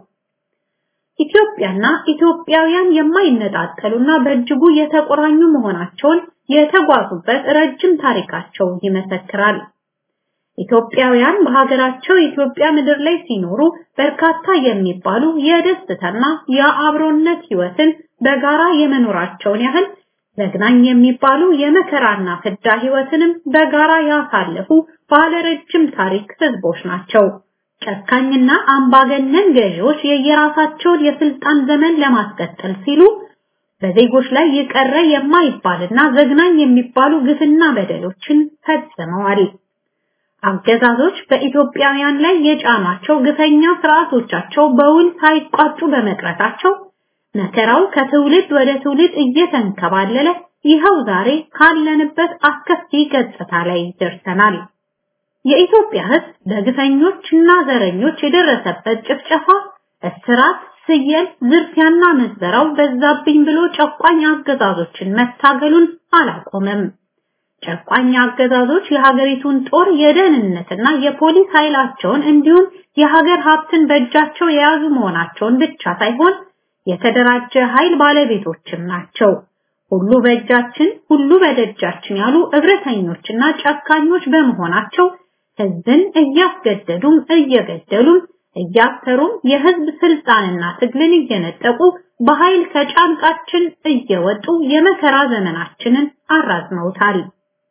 ኢትዮጵያና ኢትዮጵያውያን የማይነጣጠሉና በእጅጉ የተቆራኙ መሆናቸውን የተጓዙበት ረጅም ታሪካቸው ይመሰክራል። ኢትዮጵያውያን በሀገራቸው ኢትዮጵያ ምድር ላይ ሲኖሩ በርካታ የሚባሉ የደስታና የአብሮነት ህይወትን በጋራ የመኖራቸውን ያህል ዘግናኝ የሚባሉ የመከራና ፍዳ ህይወትንም በጋራ ያሳለፉ ባለረጅም ታሪክ ህዝቦች ናቸው። ጨካኝና አምባገነን ገዢዎች የየራሳቸውን የስልጣን ዘመን ለማስቀጠል ሲሉ በዜጎች ላይ የቀረ የማይባልና ዘግናኝ የሚባሉ ግፍና በደሎችን ፈጽመዋል። አገዛዞች በኢትዮጵያውያን ላይ የጫኗቸው ግፈኛ ስርዓቶቻቸው በውል ሳይቋጩ በመቅረታቸው መከራው ከትውልድ ወደ ትውልድ እየተንከባለለ ይኸው ዛሬ ካለንበት አስከፊ ገጽታ ላይ ደርሰናል። የኢትዮጵያ ህዝብ በግፈኞችና ዘረኞች የደረሰበት ጭፍጨፋ፣ እስራት፣ ስየል፣ ዝርፊያና መዝበራው በዛብኝ ብሎ ጨቋኝ አገዛዞችን መታገሉን አላቆመም። ጨቋኝ አገዛዞች የሀገሪቱን ጦር የደህንነትና የፖሊስ ኃይላቸውን እንዲሁም የሀገር ሀብትን በእጃቸው የያዙ መሆናቸውን ብቻ ሳይሆን የተደራጀ ኃይል ባለቤቶችም ናቸው። ሁሉ በእጃችን ሁሉ በደጃችን ያሉ እብረተኞችና ጨካኞች በመሆናቸው ህዝብን እያስገደዱም እየገደሉም እያሰሩም የህዝብ ስልጣንና ትግልን እየነጠቁ በኃይል ከጫንቃችን እየወጡ የመከራ ዘመናችንን አራዝመውታል።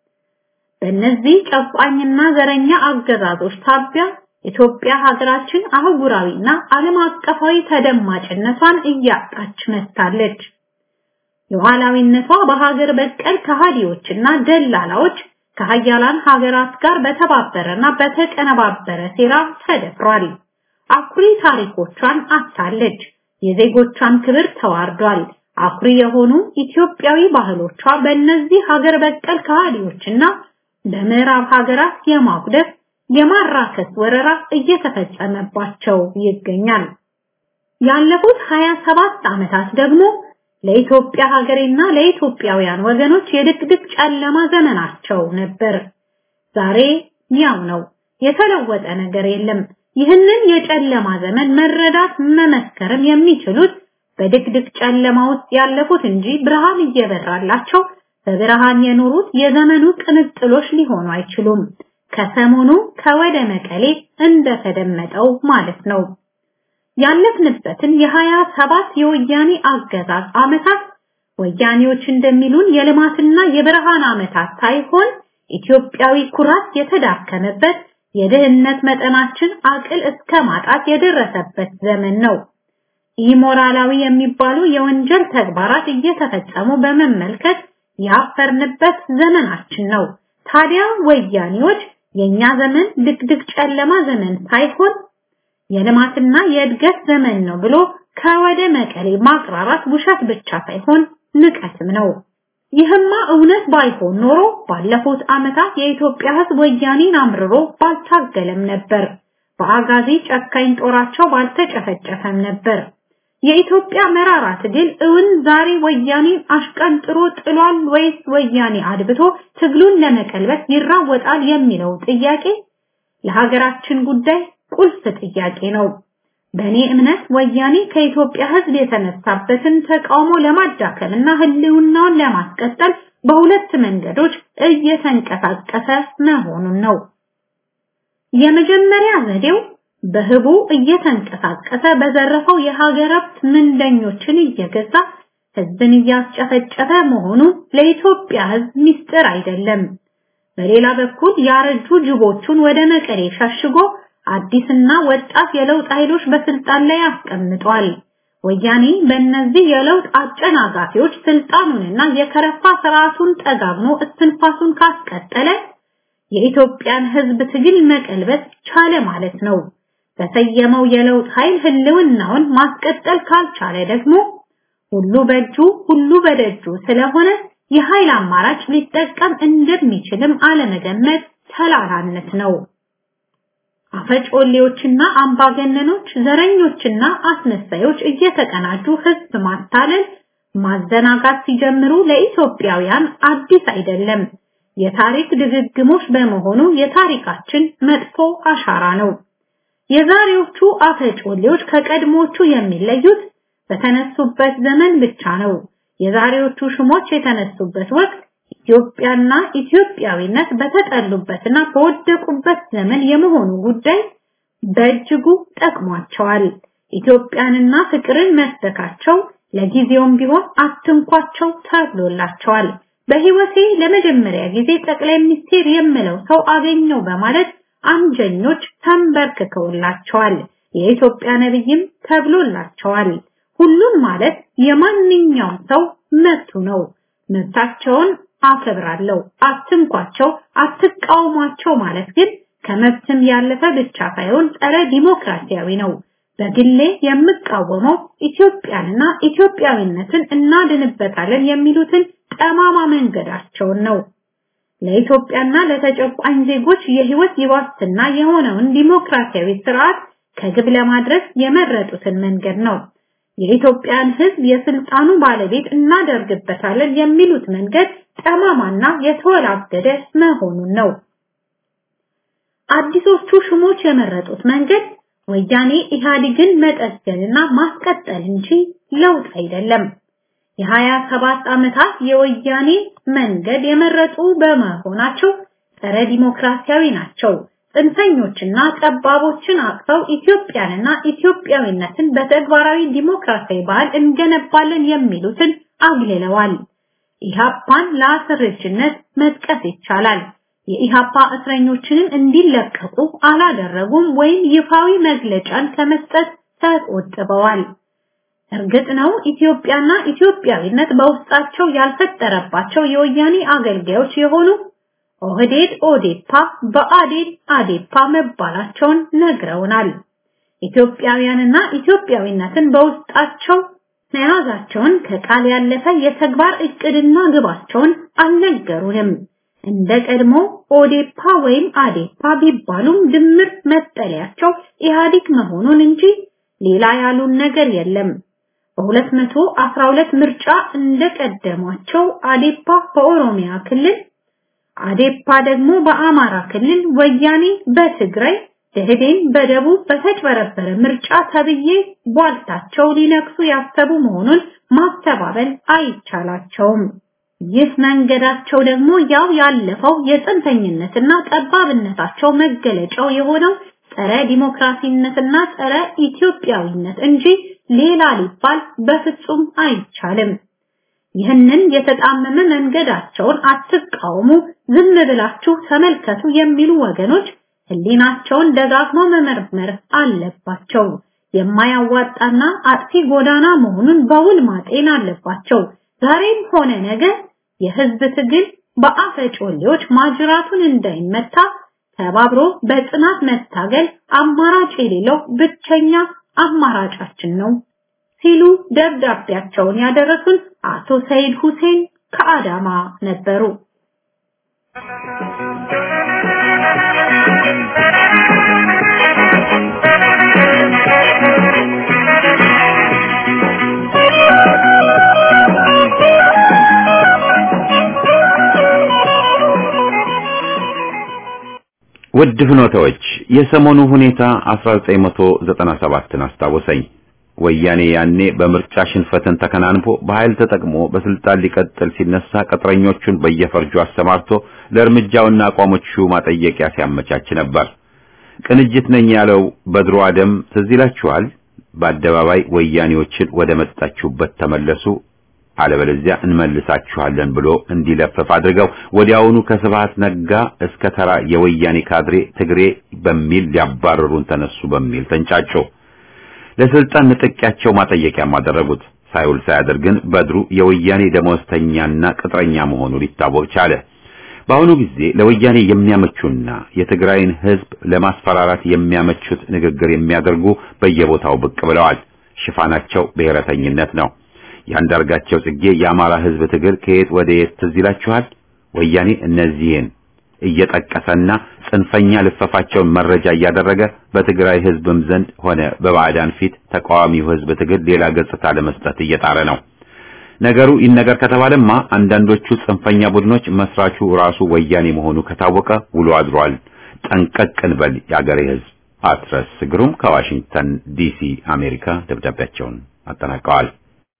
በእነዚህ ጨቋኝና ዘረኛ አገዛዞች ታቢያ ኢትዮጵያ ሀገራችን አህጉራዊና ዓለም አቀፋዊ ተደማጭነቷን እያጣች መጥታለች። የኋላዊነቷ በሀገር በቀል ከሃዲዎችና ደላላዎች ከሀያላን ሀገራት ጋር በተባበረና በተቀነባበረ ሴራ ተደፍሯል። አኩሪ ታሪኮቿን አታለች። የዜጎቿን ክብር ተዋርዷል። አኩሪ የሆኑ ኢትዮጵያዊ ባህሎቿ በእነዚህ ሀገር በቀል ከሃዲዎችና በምዕራብ ሀገራት የማጉደፍ የማራከስ ወረራ እየተፈጸመባቸው ይገኛል። ያለፉት ሀያ ሰባት ዓመታት ደግሞ ለኢትዮጵያ ሀገሬና ለኢትዮጵያውያን ወገኖች የድቅድቅ ጨለማ ዘመናቸው ነበር። ዛሬ ያው ነው፣ የተለወጠ ነገር የለም። ይህንን የጨለማ ዘመን መረዳት መመስከርም የሚችሉት በድቅድቅ ጨለማ ውስጥ ያለፉት እንጂ ብርሃን እየበራላቸው በብርሃን የኖሩት የዘመኑ ቅንጥሎች ሊሆኑ አይችሉም። ከሰሞኑ ከወደ መቀሌ እንደተደመጠው ማለት ነው። ያለፍንበትን የሀያ ሰባት የወያኔ አገዛዝ ዓመታት ወያኔዎች እንደሚሉን የልማትና የብርሃን ዓመታት ሳይሆን ኢትዮጵያዊ ኩራት የተዳከመበት የድህነት መጠናችን አቅል እስከ ማጣት የደረሰበት ዘመን ነው። ኢሞራላዊ የሚባሉ የወንጀል ተግባራት እየተፈጸሙ በመመልከት ያፈርንበት ዘመናችን ነው። ታዲያ ወያኔዎች የኛ ዘመን ድቅድቅ ጨለማ ዘመን ሳይሆን የልማትና የእድገት ዘመን ነው ብሎ ከወደ መቀሌ ማቅራራት ውሸት ብቻ ሳይሆን ንቀትም ነው። ይህማ እውነት ባይሆን ኖሮ ባለፉት ዓመታት የኢትዮጵያ ሕዝብ ወያኔን አምርሮ ባልታገለም ነበር። በአጋዚ ጨካኝ ጦራቸው ባልተጨፈጨፈም ነበር። የኢትዮጵያ መራራ ትግል እውን ዛሬ ወያኔን አሽቀንጥሮ ጥሏል ወይስ ወያኔ አድብቶ ትግሉን ለመቀልበስ ይራወጣል የሚለው ጥያቄ ለሀገራችን ጉዳይ ቁልፍ ጥያቄ ነው። በእኔ እምነት ወያኔ ከኢትዮጵያ ሕዝብ የተነሳበትን ተቃውሞ ለማዳከምና ህልውናውን ለማስቀጠል በሁለት መንገዶች እየተንቀሳቀሰ መሆኑን ነው። የመጀመሪያ ዘዴው በህቡ እየተንቀሳቀሰ በዘረፈው የሀገር ሀብት ምንደኞችን እየገዛ ህዝብን እያስጨፈጨፈ መሆኑ ለኢትዮጵያ ሕዝብ ሚስጥር አይደለም። በሌላ በኩል ያረጁ ጅቦቹን ወደ መቀሌ ሸሽጎ አዲስና ወጣት የለውጥ ኃይሎች በስልጣን ላይ አስቀምጧል። ወያኔ በእነዚህ የለውጥ አጨናጋፊዎች ስልጣኑንና የከረፋ ስርዓቱን ጠጋግኖ እስትንፋሱን ካስቀጠለ የኢትዮጵያን ሕዝብ ትግል መቀልበስ ቻለ ማለት ነው። በሰየመው የለውጥ ኃይል ህልውናውን ማስቀጠል ካልቻለ ደግሞ ሁሉ በእጁ ሁሉ በደጁ ስለሆነ የኃይል አማራጭ ሊጠቀም እንደሚችልም አለመገመት ተላላነት ነው። አፈጮሌዎችና አምባገነኖች ዘረኞችና አስመሳዮች እየተቀናጁ ህዝብ ማታለል ማዘናጋት ሲጀምሩ ለኢትዮጵያውያን አዲስ አይደለም። የታሪክ ድግግሞሽ በመሆኑ የታሪካችን መጥፎ አሻራ ነው። የዛሬዎቹ አፈጮሌዎች ከቀድሞቹ የሚለዩት በተነሱበት ዘመን ብቻ ነው። የዛሬዎቹ ሹሞች የተነሱበት ወቅት ኢትዮጵያና ኢትዮጵያዊነት በተጠሉበትና በወደቁበት ዘመን የመሆኑ ጉዳይ በእጅጉ ጠቅሟቸዋል። ኢትዮጵያንና ፍቅርን መስበካቸው ለጊዜውም ቢሆን አትንኳቸው ተብሎላቸዋል። በህይወቴ ለመጀመሪያ ጊዜ ጠቅላይ ሚኒስቴር የምለው ሰው አገኘው በማለት አንጀኞች ተንበርክከውላቸዋል። የኢትዮጵያ ነብይም ተብሎላቸዋል። ሁሉን ማለት የማንኛውም ሰው መብቱ ነው። መብታቸውን አከብራለሁ፣ አትንኳቸው፣ አትቃወሟቸው ማለት ግን ከመብትም ያለፈ ብቻ ሳይሆን ጸረ ዲሞክራሲያዊ ነው። በግሌ የምቃወመው ኢትዮጵያንና ኢትዮጵያዊነትን እናድንበታለን የሚሉትን ጠማማ መንገዳቸውን ነው። ለኢትዮጵያና ለተጨቋኝ ዜጎች የህይወት ዋስትና የሆነውን ዲሞክራሲያዊ ስርዓት ከግብ ለማድረስ የመረጡትን መንገድ ነው። የኢትዮጵያን ህዝብ የስልጣኑ ባለቤት እናደርግበታለን የሚሉት መንገድ ጠማማና የተወላገደ መሆኑን ነው። አዲሶቹ ሹሞች የመረጡት መንገድ ወያኔ ኢህአዴግን መጠገንና ማስቀጠል እንጂ ለውጥ አይደለም። የሀያ ሰባት ዓመታት የወያኔ መንገድ የመረጡ በመሆናቸው ጸረ ዲሞክራሲያዊ ናቸው። ጽንፈኞችና ጠባቦችን አቅፈው ኢትዮጵያንና ኢትዮጵያዊነትን በተግባራዊ ዲሞክራሲያዊ ባህል እንገነባለን የሚሉትን አግልለዋል። ኢህአፓን ለአስረጅነት መጥቀስ ይቻላል። የኢህአፓ እስረኞችንም እንዲለቀቁ አላደረጉም ወይም ይፋዊ መግለጫን ከመስጠት ተቆጥበዋል። እርግጥ ነው ኢትዮጵያና ኢትዮጵያዊነት በውስጣቸው ያልፈጠረባቸው የወያኔ አገልጋዮች የሆኑ ኦህዴድ ኦዴፓ በአዴድ አዴፓ መባላቸውን ነግረውናል። ኢትዮጵያውያንና ኢትዮጵያዊነትን በውስጣቸው መያዛቸውን ከቃል ያለፈ የተግባር እቅድና ግባቸውን አልነገሩንም። እንደ ቀድሞ ኦዴፓ ወይም አዴፓ ቢባሉም ድምር መጠለያቸው ኢህአዴግ መሆኑን እንጂ ሌላ ያሉን ነገር የለም። በሁለት መቶ አስራ ሁለት ምርጫ እንደቀደሟቸው አዴፓ በኦሮሚያ ክልል፣ አዴፓ ደግሞ በአማራ ክልል፣ ወያኔ በትግራይ፣ ደህዴን በደቡብ በተጭበረበረ ምርጫ ተብዬ ቧልታቸው ሊነክሱ ያሰቡ መሆኑን ማስተባበል አይቻላቸውም። ይህ መንገዳቸው ደግሞ ያው ያለፈው የጽንፈኝነትና ጠባብነታቸው መገለጫው የሆነው ጸረ ዲሞክራሲነትና ጸረ ኢትዮጵያዊነት እንጂ ሌላ ሊባል በፍጹም አይቻልም። ይህንን የተጣመመ መንገዳቸውን አትቃወሙ፣ ዝም ብላችሁ ተመልከቱ የሚሉ ወገኖች ህሊናቸውን ደጋግሞ መመርመር አለባቸው። የማያዋጣና አጥፊ ጎዳና መሆኑን በውል ማጤን አለባቸው። ዛሬም ሆነ ነገ የህዝብ ትግል በአፈጮሌዎች ማጅራቱን እንዳይመታ ተባብሮ በጽናት መታገል አማራጭ የሌለው ብቸኛ አማራጫችን ነው ሲሉ ደብዳቤያቸውን ያደረሱን አቶ ሰይድ ሁሴን ከአዳማ ነበሩ። ውድ ፍኖተዎች የሰሞኑ ሁኔታ አስራ ዘጠኝ መቶ ዘጠና ሰባትን አስታወሰኝ። ወያኔ ያኔ በምርጫ ሽንፈትን ተከናንቦ በኃይል ተጠቅሞ በስልጣን ሊቀጥል ሲነሳ ቀጥረኞቹን በየፈርጁ አሰማርቶ ለእርምጃውና አቋሞቹ ማጠየቂያ ሲያመቻች ነበር። ቅንጅት ነኝ ያለው በድሮ አደም ትዝ ይላችኋል። በአደባባይ ወያኔዎችን ወደ መጣችሁበት ተመለሱ አለበለዚያ እንመልሳችኋለን ብሎ እንዲለፈፍ አድርገው ወዲያውኑ ከስብሐት ነጋ እስከ ተራ የወያኔ ካድሬ ትግሬ በሚል ሊያባረሩን ተነሱ በሚል ተንጫጩ። ለስልጣን ንጥቂያቸው ማጠየቂያም አደረጉት። ሳይውል ሳያድር ግን በድሩ የወያኔ ደመወዝተኛና ቅጥረኛ መሆኑ ሊታወቅ ቻለ። በአሁኑ ጊዜ ለወያኔ የሚያመቹና የትግራይን ህዝብ ለማስፈራራት የሚያመቹት ንግግር የሚያደርጉ በየቦታው ብቅ ብለዋል። ሽፋናቸው ብሔረተኝነት ነው። ያንዳርጋቸው ጽጌ የአማራ ህዝብ ትግል ከየት ወደ የት ትዝ ይላችኋል? ወያኔ እነዚህን እየጠቀሰና ጽንፈኛ ልፈፋቸውን መረጃ እያደረገ በትግራይ ህዝብም ዘንድ ሆነ በባዕዳን ፊት ተቃዋሚው ህዝብ ትግል ሌላ ገጽታ ለመስጠት እየጣረ ነው። ነገሩ ይነገር ከተባለማ አንዳንዶቹ ጽንፈኛ ቡድኖች መስራቹ ራሱ ወያኔ መሆኑ ከታወቀ ውሎ አድሯል። ጠንቀቅ እንበል የአገሬ ህዝብ። አትረስ ግሩም ከዋሽንግተን ዲሲ አሜሪካ ደብዳቤያቸውን አጠናቀዋል።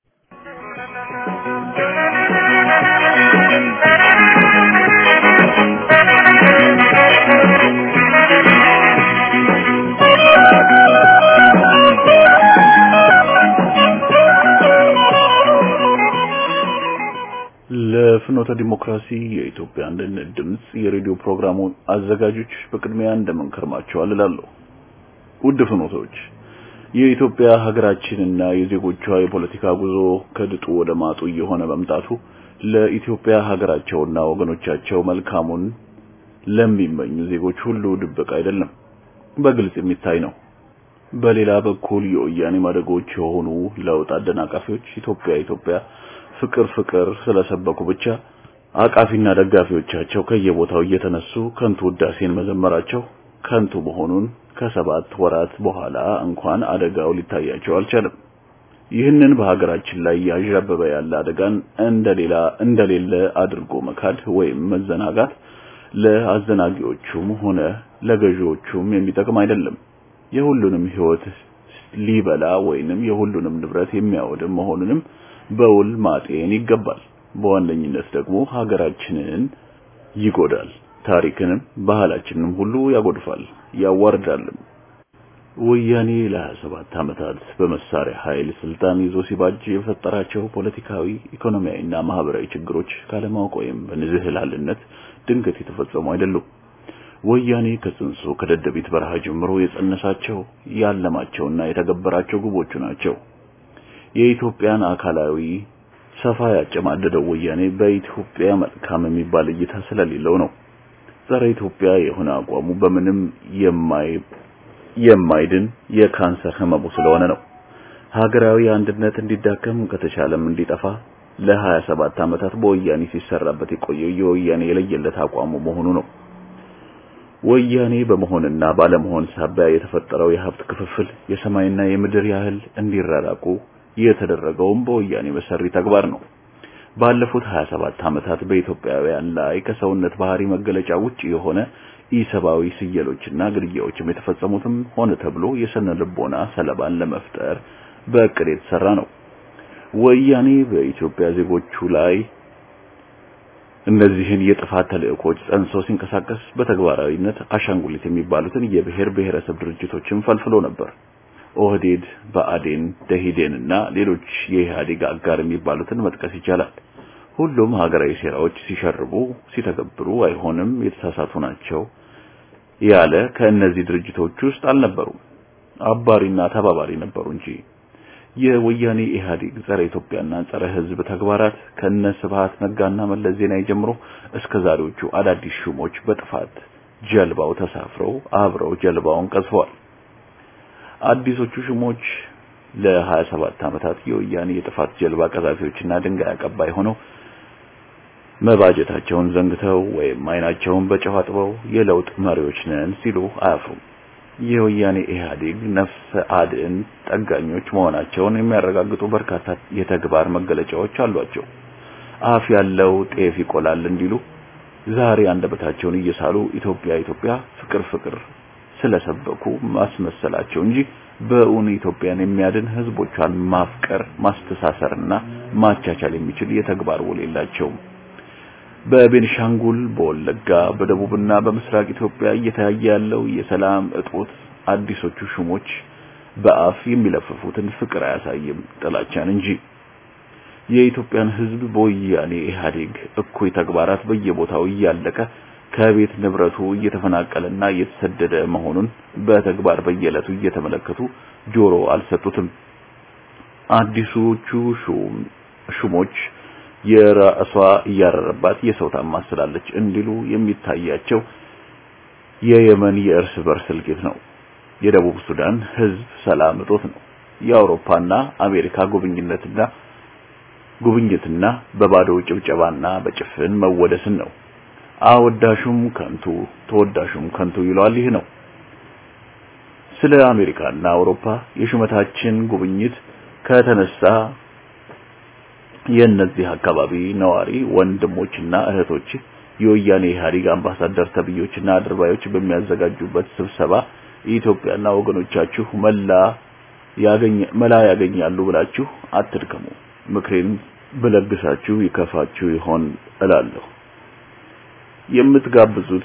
ለፍኖተ ዲሞክራሲ የኢትዮጵያ አንድነት ድምጽ የሬዲዮ ፕሮግራሙ አዘጋጆች በቅድሚያ እንደምን ከርማችኋል እላለሁ። ውድ ፍኖቶች፣ የኢትዮጵያ ሀገራችንና የዜጎቿ የፖለቲካ ጉዞ ከድጡ ወደ ማጡ እየሆነ መምጣቱ ለኢትዮጵያ ሀገራቸውና ወገኖቻቸው መልካሙን ለሚመኙ ዜጎች ሁሉ ድብቅ አይደለም፣ በግልጽ የሚታይ ነው። በሌላ በኩል የወያኔ ማደጎች የሆኑ ለውጥ አደናቃፊዎች ኢትዮጵያ ኢትዮጵያ ፍቅር ፍቅር ስለሰበኩ ብቻ አቃፊና ደጋፊዎቻቸው ከየቦታው እየተነሱ ከንቱ ውዳሴን መዘመራቸው ከንቱ መሆኑን ከሰባት ወራት በኋላ እንኳን አደጋው ሊታያቸው አልቻለም። ይህንን በሀገራችን ላይ ያዣበበ ያለ አደጋን እንደሌላ እንደሌለ አድርጎ መካድ ወይም መዘናጋት ለአዘናጊዎቹም ሆነ ለገዢዎቹም የሚጠቅም አይደለም። የሁሉንም ህይወት ሊበላ ወይንም የሁሉንም ንብረት የሚያወድም መሆኑንም በውል ማጤን ይገባል። በዋነኝነት ደግሞ ሀገራችንን ይጎዳል፣ ታሪክንም ባህላችንንም ሁሉ ያጎድፋል፣ ያዋርዳልም። ወያኔ ለሰባት ዓመታት በመሳሪያ ኃይል ስልጣን ይዞ ሲባጅ የፈጠራቸው ፖለቲካዊ፣ ኢኮኖሚያዊና ማህበራዊ ችግሮች ካለማወቅ ወይም በንዝህላልነት ድንገት የተፈጸሙ አይደሉም። ወያኔ ከጽንሱ ከደደቢት በረሃ ጀምሮ የጸነሳቸው ያለማቸውና የተገበራቸው ግቦቹ ናቸው። የኢትዮጵያን አካላዊ ሰፋ ያጨማደደው ወያኔ በኢትዮጵያ መልካም የሚባል እይታ ስለሌለው ነው። ጸረ ኢትዮጵያ የሆነ አቋሙ በምንም የማይ የማይድን የካንሰር ህመሙ ስለሆነ ነው። ሀገራዊ አንድነት እንዲዳከም ከተቻለም እንዲጠፋ ለ27 ዓመታት በወያኔ ሲሰራበት የቆየው የወያኔ የለየለት አቋሙ መሆኑ ነው። ወያኔ በመሆንና ባለመሆን ሳቢያ የተፈጠረው የሀብት ክፍፍል የሰማይና የምድር ያህል እንዲራራቁ የተደረገውም በወያኔ መሰሪ ተግባር ነው። ባለፉት ሀያ ሰባት ዓመታት በኢትዮጵያውያን ላይ ከሰውነት ባህሪ መገለጫ ውጪ የሆነ ኢሰባዊ ስየሎችና ግድያዎችም የተፈጸሙትም ሆነ ተብሎ የሰነ ልቦና ሰለባን ለመፍጠር በእቅድ የተሰራ ነው። ወያኔ በኢትዮጵያ ዜጎቹ ላይ እነዚህን የጥፋት ተልእኮች ጸንሶ ሲንቀሳቀስ በተግባራዊነት አሻንጉሊት የሚባሉትን የብሔር ብሔረሰብ ድርጅቶችን ፈልፍሎ ነበር። ኦህዴድ፣ ብአዴን፣ ደኢህዴንና ሌሎች የኢህአዴግ አጋር የሚባሉትን መጥቀስ ይቻላል። ሁሉም ሀገራዊ ሴራዎች ሲሸርቡ ሲተገብሩ አይሆንም የተሳሳቱ ናቸው ያለ ከእነዚህ ድርጅቶች ውስጥ አልነበሩም። አባሪና ተባባሪ ነበሩ እንጂ። የወያኔ ኢህአዴግ ጸረ ኢትዮጵያና ጸረ ህዝብ ተግባራት ከነስብሃት ነጋና መለስ ዜናዊ ጀምሮ እስከ ዛሬዎቹ አዳዲስ ሹሞች በጥፋት ጀልባው ተሳፍረው አብረው ጀልባውን ቀዝፈዋል። አዲሶቹ ሹሞች ለ27 ዓመታት የወያኔ የጥፋት ጀልባ ቀዛፊዎችና ድንጋይ አቀባይ ሆነው መባጀታቸውን ዘንግተው ወይም አይናቸውን በጨው አጥበው የለውጥ መሪዎች ነን ሲሉ አያፍሩም። የወያኔ ኢህአዴግ ነፍስ አድን ጠጋኞች መሆናቸውን የሚያረጋግጡ በርካታ የተግባር መገለጫዎች አሏቸው። አፍ ያለው ጤፍ ይቆላል እንዲሉ ዛሬ አንደበታቸውን እየሳሉ ኢትዮጵያ ኢትዮጵያ ፍቅር ፍቅር ስለሰበኩ ማስመሰላቸው እንጂ በእውን ኢትዮጵያን የሚያድን ህዝቦቿን ማፍቀር ማስተሳሰርና ማቻቻል የሚችል የተግባር ውል የላቸውም። በቤንሻንጉል፣ በወለጋ፣ በደቡብና በምስራቅ ኢትዮጵያ እየታየ ያለው የሰላም እጦት አዲሶቹ ሹሞች በአፍ የሚለፍፉትን ፍቅር አያሳይም ጥላቻን እንጂ። የኢትዮጵያን ህዝብ በወያኔ ኢህአዴግ እኩይ ተግባራት በየቦታው እያለቀ ከቤት ንብረቱ እየተፈናቀለና እየተሰደደ መሆኑን በተግባር በየዕለቱ እየተመለከቱ ጆሮ አልሰጡትም። አዲሶቹ ሹም ሹሞች የራሷ ያረረባት የሰው ታማስላለች እንዲሉ የሚታያቸው የየመን የእርስ በርስ እልቂት ነው። የደቡብ ሱዳን ህዝብ ሰላም እጦት ነው። የአውሮፓና አሜሪካ ጉብኝነትና ጉብኝትና በባዶ ጭብጨባና በጭፍን መወደስን ነው። አወዳሹም ከንቱ ተወዳሹም ከንቱ ይሏል። ይህ ነው። ስለ አሜሪካና አውሮፓ የሹመታችን ጉብኝት ከተነሳ የነዚህ አካባቢ ነዋሪ ወንድሞችና እህቶች የወያኔ ኢህአዴግ አምባሳደር ተብዮችና አድርባዮች በሚያዘጋጁበት ስብሰባ ኢትዮጵያና ወገኖቻችሁ መላ ያገኘ መላ ያገኛሉ ብላችሁ አትድከሙ። ምክሬን ብለግሳችሁ ይከፋችሁ ይሆን እላለሁ። የምትጋብዙት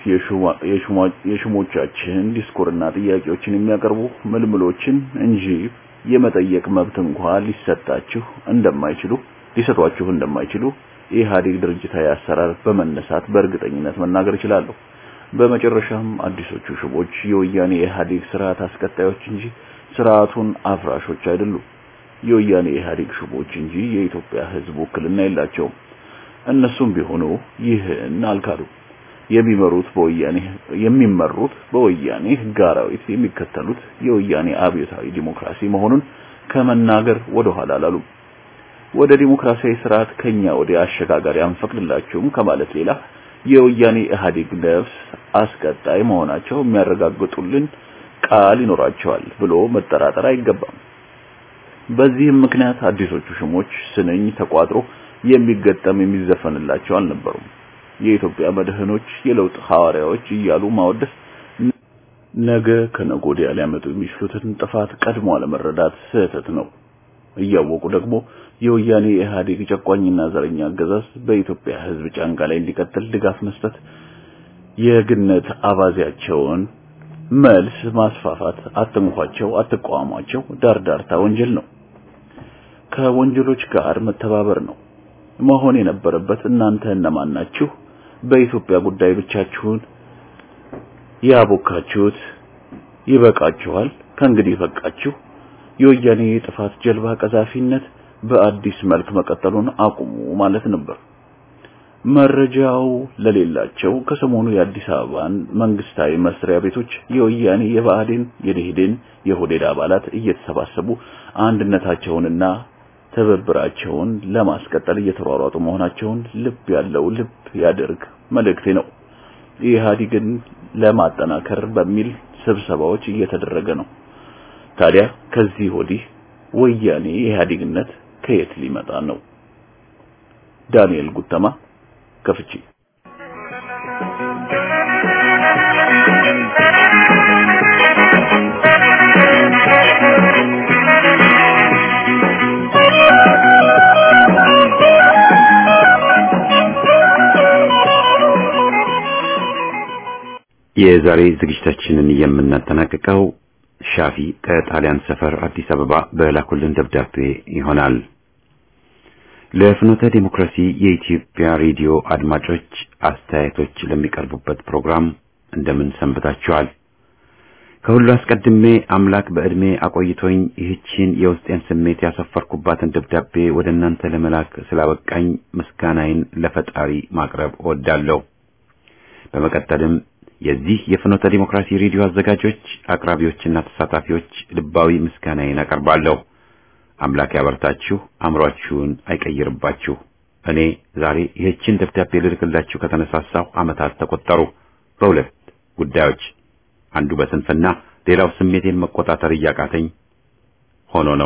የሹሞቻችን ዲስኩርና ጥያቄዎችን የሚያቀርቡ ምልምሎችን እንጂ የመጠየቅ መብት እንኳን ሊሰጣችሁ እንደማይችሉ ሊሰጧችሁ እንደማይችሉ ኢህአዴግ ድርጅታዊ አሰራር በመነሳት በእርግጠኝነት መናገር ይችላል። በመጨረሻም አዲሶቹ ሹሞች የወያኔ ኢህአዴግ ስርዓት አስቀጣዮች እንጂ ስርዓቱን አፍራሾች አይደሉም። የወያኔ ኢህአዴግ ሹሞች እንጂ የኢትዮጵያ ህዝብ ውክልና የላቸውም። እነሱም ቢሆኑ ይህን አልካዱ። የሚመሩት በወያኔ የሚመሩት በወያኔ ህጋራዊት የሚከተሉት የወያኔ አብዮታዊ ዲሞክራሲ መሆኑን ከመናገር ወደ ኋላ አላሉም። ወደ ዲሞክራሲያዊ ስርዓት ከኛ ወደ አሸጋጋሪ አንፈቅድላችሁም ከማለት ሌላ የወያኔ ኢህአዴግ ነፍስ አስቀጣይ መሆናቸው የሚያረጋግጡልን ቃል ይኖራቸዋል ብሎ መጠራጠር አይገባም። በዚህም ምክንያት አዲሶቹ ሹሞች ስንኝ ተቋጥሮ የሚገጠም የሚዘፈንላቸው አልነበሩም። የኢትዮጵያ መድህኖች የለውጥ ሐዋርያዎች እያሉ ማወደስ ነገ ከነጎዲያ ሊያመጡ የሚችሉትን ጥፋት ቀድሞ አለመረዳት ስህተት ነው። እያወቁ ደግሞ የወያኔ ኢህአዴግ ጨቋኝና ዘረኛ አገዛዝ በኢትዮጵያ ህዝብ ጫንቃ ላይ እንዲቀጥል ድጋፍ መስጠት የግነት አባዚያቸውን መልስ ማስፋፋት አትንኳቸው አትቋሟቸው ዳርዳርታ ወንጀል ነው። ከወንጀሎች ጋር መተባበር ነው መሆን የነበረበት። እናንተ እነማን ናችሁ? በኢትዮጵያ ጉዳይ ብቻችሁን ያቦካችሁት ይበቃችኋል። ከእንግዲህ በቃችሁ። የወያኔ የጥፋት ጀልባ ቀዛፊነት በአዲስ መልክ መቀጠሉን አቁሙ ማለት ነበር። መረጃው ለሌላቸው ከሰሞኑ የአዲስ አበባን መንግስታዊ መስሪያ ቤቶች የወያኔ የባዕዴን የደኢህዴን የሆዴድ አባላት እየተሰባሰቡ አንድነታቸውንና ትብብራቸውን ለማስቀጠል እየተሯሯጡ መሆናቸውን ልብ ያለው ልብ ያድርግ መልእክቴ ነው። ኢህአዴግን ለማጠናከር በሚል ስብሰባዎች እየተደረገ ነው። ታዲያ ከዚህ ወዲህ ወያኔ ኢህአዴግነት ከየት ሊመጣ ነው? ዳንኤል ጉተማ ከፍቺ። የዛሬ ዝግጅታችንን የምናጠናቅቀው ሻፊ ከጣሊያን ሰፈር አዲስ አበባ በላኩልን ደብዳቤ ይሆናል። ለፍኖተ ዲሞክራሲ የኢትዮጵያ ሬዲዮ አድማጮች አስተያየቶች ለሚቀርቡበት ፕሮግራም እንደምን ሰንብታችኋል? ከሁሉ አስቀድሜ አምላክ በእድሜ አቆይቶኝ ይህችን የውስጤን ስሜት ያሰፈርኩባትን ደብዳቤ ወደ እናንተ ለመላክ ስላበቃኝ ምስጋናዬን ለፈጣሪ ማቅረብ እወዳለሁ። በመቀጠልም የዚህ የፍኖተ ዲሞክራሲ ሬዲዮ አዘጋጆች፣ አቅራቢዎችና ተሳታፊዎች ልባዊ ምስጋናዬን አቀርባለሁ። አምላክ ያበርታችሁ፣ አምሯችሁን አይቀይርባችሁ። እኔ ዛሬ ይህችን ደብዳቤ ልልክላችሁ ከተነሳሳሁ ዓመታት ተቆጠሩ። በሁለት ጉዳዮች፣ አንዱ በስንፍና ሌላው ስሜቴን መቆጣጠር እያቃተኝ ሆኖ ነው።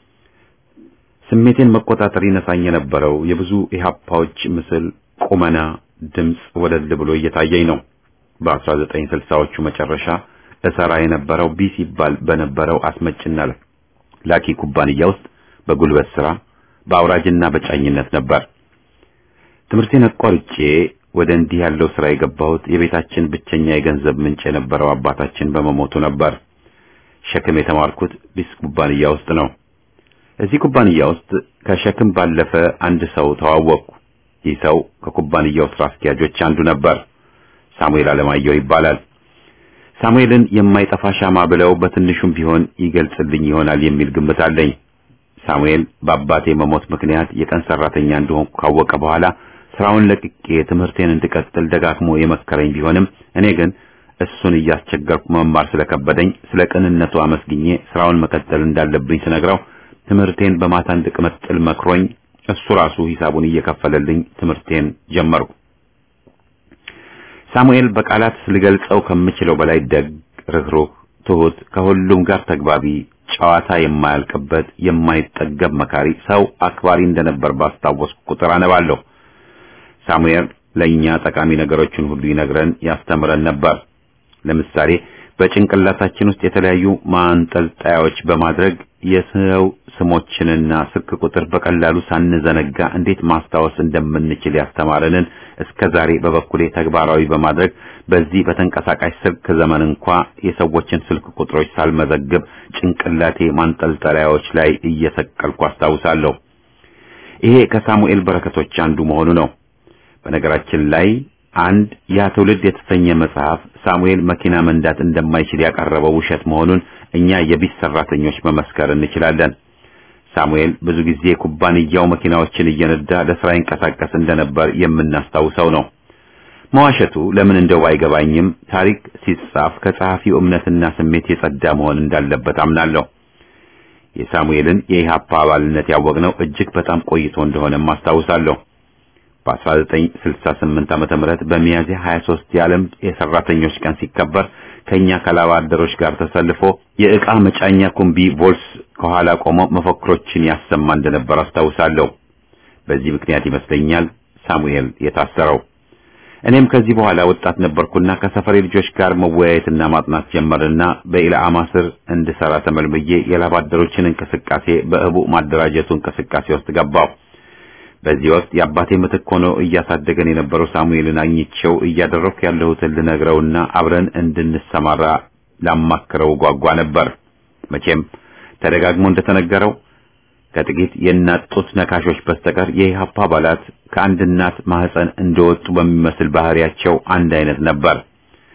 ስሜቴን መቆጣጠር ይነሳኝ የነበረው የብዙ ኢህአፓዎች ምስል፣ ቁመና፣ ድምጽ ወለል ብሎ እየታየኝ ነው። በአስራ ዘጠኝ ስልሳዎቹ መጨረሻ እሰራ የነበረው ቢ ሲባል በነበረው አስመጭና ላኪ ኩባንያ ውስጥ በጉልበት ስራ በአውራጅና በጫኝነት ነበር። ትምህርቴን አቋርጬ ወደ እንዲህ ያለው ስራ የገባሁት የቤታችን ብቸኛ የገንዘብ ምንጭ የነበረው አባታችን በመሞቱ ነበር። ሸክም የተማርኩት ቢስ ኩባንያ ውስጥ ነው። እዚህ ኩባንያ ውስጥ ከሸክም ባለፈ አንድ ሰው ተዋወቅኩ። ይህ ሰው ከኩባንያው ስራ አስኪያጆች አንዱ ነበር። ሳሙኤል አለማየሁ ይባላል። ሳሙኤልን የማይጠፋ ሻማ ብለው በትንሹም ቢሆን ይገልጽልኝ ይሆናል የሚል ግምት አለኝ። ሳሙኤል በአባቴ መሞት ምክንያት የቀን ሰራተኛ እንደሆንኩ ካወቀ በኋላ ስራውን ለቅቄ ትምህርቴን እንድቀጥል ደጋግሞ የመከረኝ ቢሆንም እኔ ግን እሱን እያስቸገርኩ መማር ስለከበደኝ ስለ ቅንነቱ አመስግኜ ስራውን መቀጠል እንዳለብኝ ስነግረው ትምህርቴን በማታ እንድቀጥል መክሮኝ እሱ ራሱ ሂሳቡን እየከፈለልኝ ትምህርቴን ጀመርኩ። ሳሙኤል በቃላት ልገልጸው ከምችለው በላይ ደግ፣ ርህሩህ፣ ትሁት፣ ከሁሉም ጋር ተግባቢ፣ ጨዋታ የማያልቅበት የማይጠገብ መካሪ፣ ሰው አክባሪ እንደነበር ባስታወስኩ ቁጥር አነባለሁ። ሳሙኤል ለኛ ጠቃሚ ነገሮችን ሁሉ ይነግረን ያስተምረን ነበር። ለምሳሌ በጭንቅላታችን ውስጥ የተለያዩ ማንጠልጣዮች በማድረግ የሰው ስሞችንና ስልክ ቁጥር በቀላሉ ሳንዘነጋ እንዴት ማስታወስ እንደምንችል ያስተማረንን እስከዛሬ በበኩሌ ተግባራዊ በማድረግ በዚህ በተንቀሳቃሽ ስልክ ዘመን እንኳን የሰዎችን ስልክ ቁጥሮች ሳልመዘግብ ጭንቅላቴ ማንጠልጠያዎች ላይ እየሰቀልኩ አስታውሳለሁ። ይሄ ከሳሙኤል በረከቶች አንዱ መሆኑ ነው። በነገራችን ላይ አንድ ያ ትውልድ የተሰኘ መጽሐፍ ሳሙኤል መኪና መንዳት እንደማይችል ያቀረበው ውሸት መሆኑን እኛ የቢስ ሰራተኞች መመስከር እንችላለን። ሳሙኤል ብዙ ጊዜ ኩባንያው መኪናዎችን እየነዳ ለስራ ይንቀሳቀስ እንደነበር የምናስታውሰው ነው። መዋሸቱ ለምን እንደው አይገባኝም። ታሪክ ሲጻፍ ከጸሐፊው እምነትና ስሜት የጸዳ መሆን እንዳለበት አምናለሁ። የሳሙኤልን የኢሃፓ አባልነት ያወቅነው እጅግ በጣም ቆይቶ እንደሆነ ማስታውሳለሁ። በአስራ ዘጠኝ ስልሳ ስምንት ዓመተ ምህረት በሚያዝያ ሀያ ሦስት የዓለም የሰራተኞች ቀን ሲከበር ከኛ ከላባደሮች ጋር ተሰልፎ የዕቃ መጫኛ ኩምቢ ቮልስ ከኋላ ቆሞ መፈክሮችን ያሰማ እንደነበር አስታውሳለሁ። በዚህ ምክንያት ይመስለኛል ሳሙኤል የታሰረው። እኔም ከዚህ በኋላ ወጣት ነበርኩና ከሰፈሬ ልጆች ጋር መወያየትና ማጥናት ጀመርና በኢላማ ስር እንድሰራ ተመልምዬ የላባደሮችን እንቅስቃሴ በእቡ ማደራጀቱ እንቅስቃሴ ውስጥ ገባሁ። በዚህ ወቅት የአባቴ ምትክ ሆኖ እያሳደገን የነበረው ሳሙኤልን አግኝቼው እያደረኩ ያለሁትን ልነግረውና አብረን እንድንሰማራ ላማክረው ጓጓ ነበር። መቼም ተደጋግሞ እንደተነገረው ከጥቂት የእናት ጡት ነካሾች በስተቀር የኢሃፓ አባላት ከአንድ እናት ማህፀን እንደወጡ በሚመስል ባህሪያቸው አንድ አይነት ነበር።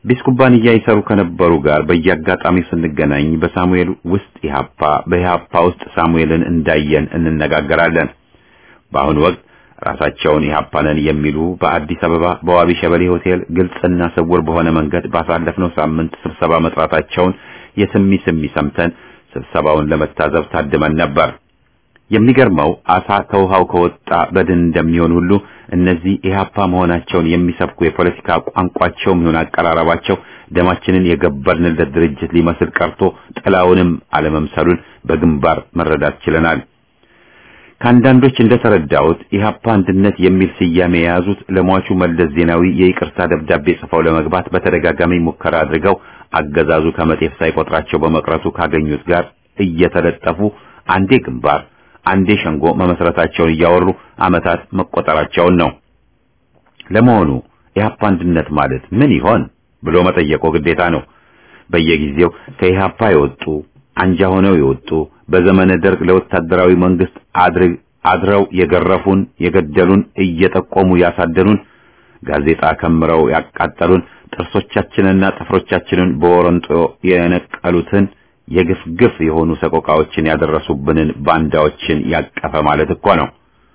ቢስ ኩባንያ ይሰሩ ከነበሩ ጋር በየአጋጣሚው ስንገናኝ በሳሙኤል ውስጥ ኢህአፓ በኢህአፓ ውስጥ ሳሙኤልን እንዳየን እንነጋገራለን። በአሁኑ ወቅት ራሳቸውን ኢህአፓ ነን የሚሉ በአዲስ አበባ በዋቢ ሸበሌ ሆቴል ግልጽና ስውር በሆነ መንገድ ባሳለፍነው ሳምንት ስብሰባ መጥራታቸውን የስሚ ስሚ ሰምተን ስብሰባውን ለመታዘብ ታድመን ነበር። የሚገርመው አሳ ከውሃው ከወጣ በድን እንደሚሆን ሁሉ እነዚህ ኢህአፓ መሆናቸውን የሚሰብኩ የፖለቲካ ቋንቋቸውም ይሁን አቀራረባቸው ደማችንን የገበርንለት ድርጅት ሊመስል ቀርቶ ጥላውንም አለመምሰሉን በግንባር መረዳት ችለናል። ከአንዳንዶች እንደተረዳሁት ኢህአፓ አንድነት የሚል ስያሜ የያዙት ለሟቹ መለስ ዜናዊ የይቅርታ ደብዳቤ ጽፈው ለመግባት በተደጋጋሚ ሙከራ አድርገው አገዛዙ ከመጤፍ ሳይቆጥራቸው በመቅረቱ ካገኙት ጋር እየተለጠፉ አንዴ ግንባር አንዴ ሸንጎ መመስረታቸውን እያወሩ አመታት መቆጠራቸውን ነው። ለመሆኑ ኢህአፓ አንድነት ማለት ምን ይሆን ብሎ መጠየቁ ግዴታ ነው። በየጊዜው ከኢህአፓ የወጡ አንጃ ሆነው የወጡ በዘመነ ደርግ ለወታደራዊ መንግስት አድርግ አድረው የገረፉን የገደሉን እየጠቆሙ ያሳደኑን ጋዜጣ ከምረው ያቃጠሉን ጥርሶቻችንና ጥፍሮቻችንን በወረንጦ የነቀሉትን የግፍ ግፍ የሆኑ ሰቆቃዎችን ያደረሱብንን ባንዳዎችን ያቀፈ ማለት እኮ ነው።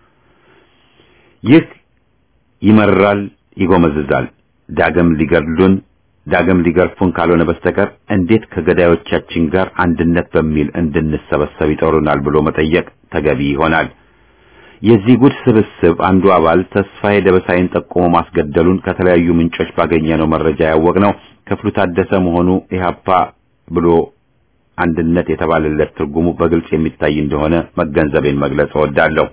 ይህ ይመራል፣ ይጎመዝዛል። ዳግም ሊገድሉን ዳግም ሊገርፉን ካልሆነ በስተቀር እንዴት ከገዳዮቻችን ጋር አንድነት በሚል እንድንሰበሰብ ይጠሩናል ብሎ መጠየቅ ተገቢ ይሆናል። የዚህ ጉድ ስብስብ አንዱ አባል ተስፋዬ ደበሳይን ጠቆሞ ማስገደሉን ከተለያዩ ምንጮች ባገኘነው መረጃ ያወቅነው ክፍሉ ታደሰ መሆኑ ኢህአፓ ብሎ አንድነት የተባለለት ትርጉሙ በግልጽ የሚታይ እንደሆነ መገንዘቤን መግለጽ እወዳለሁ።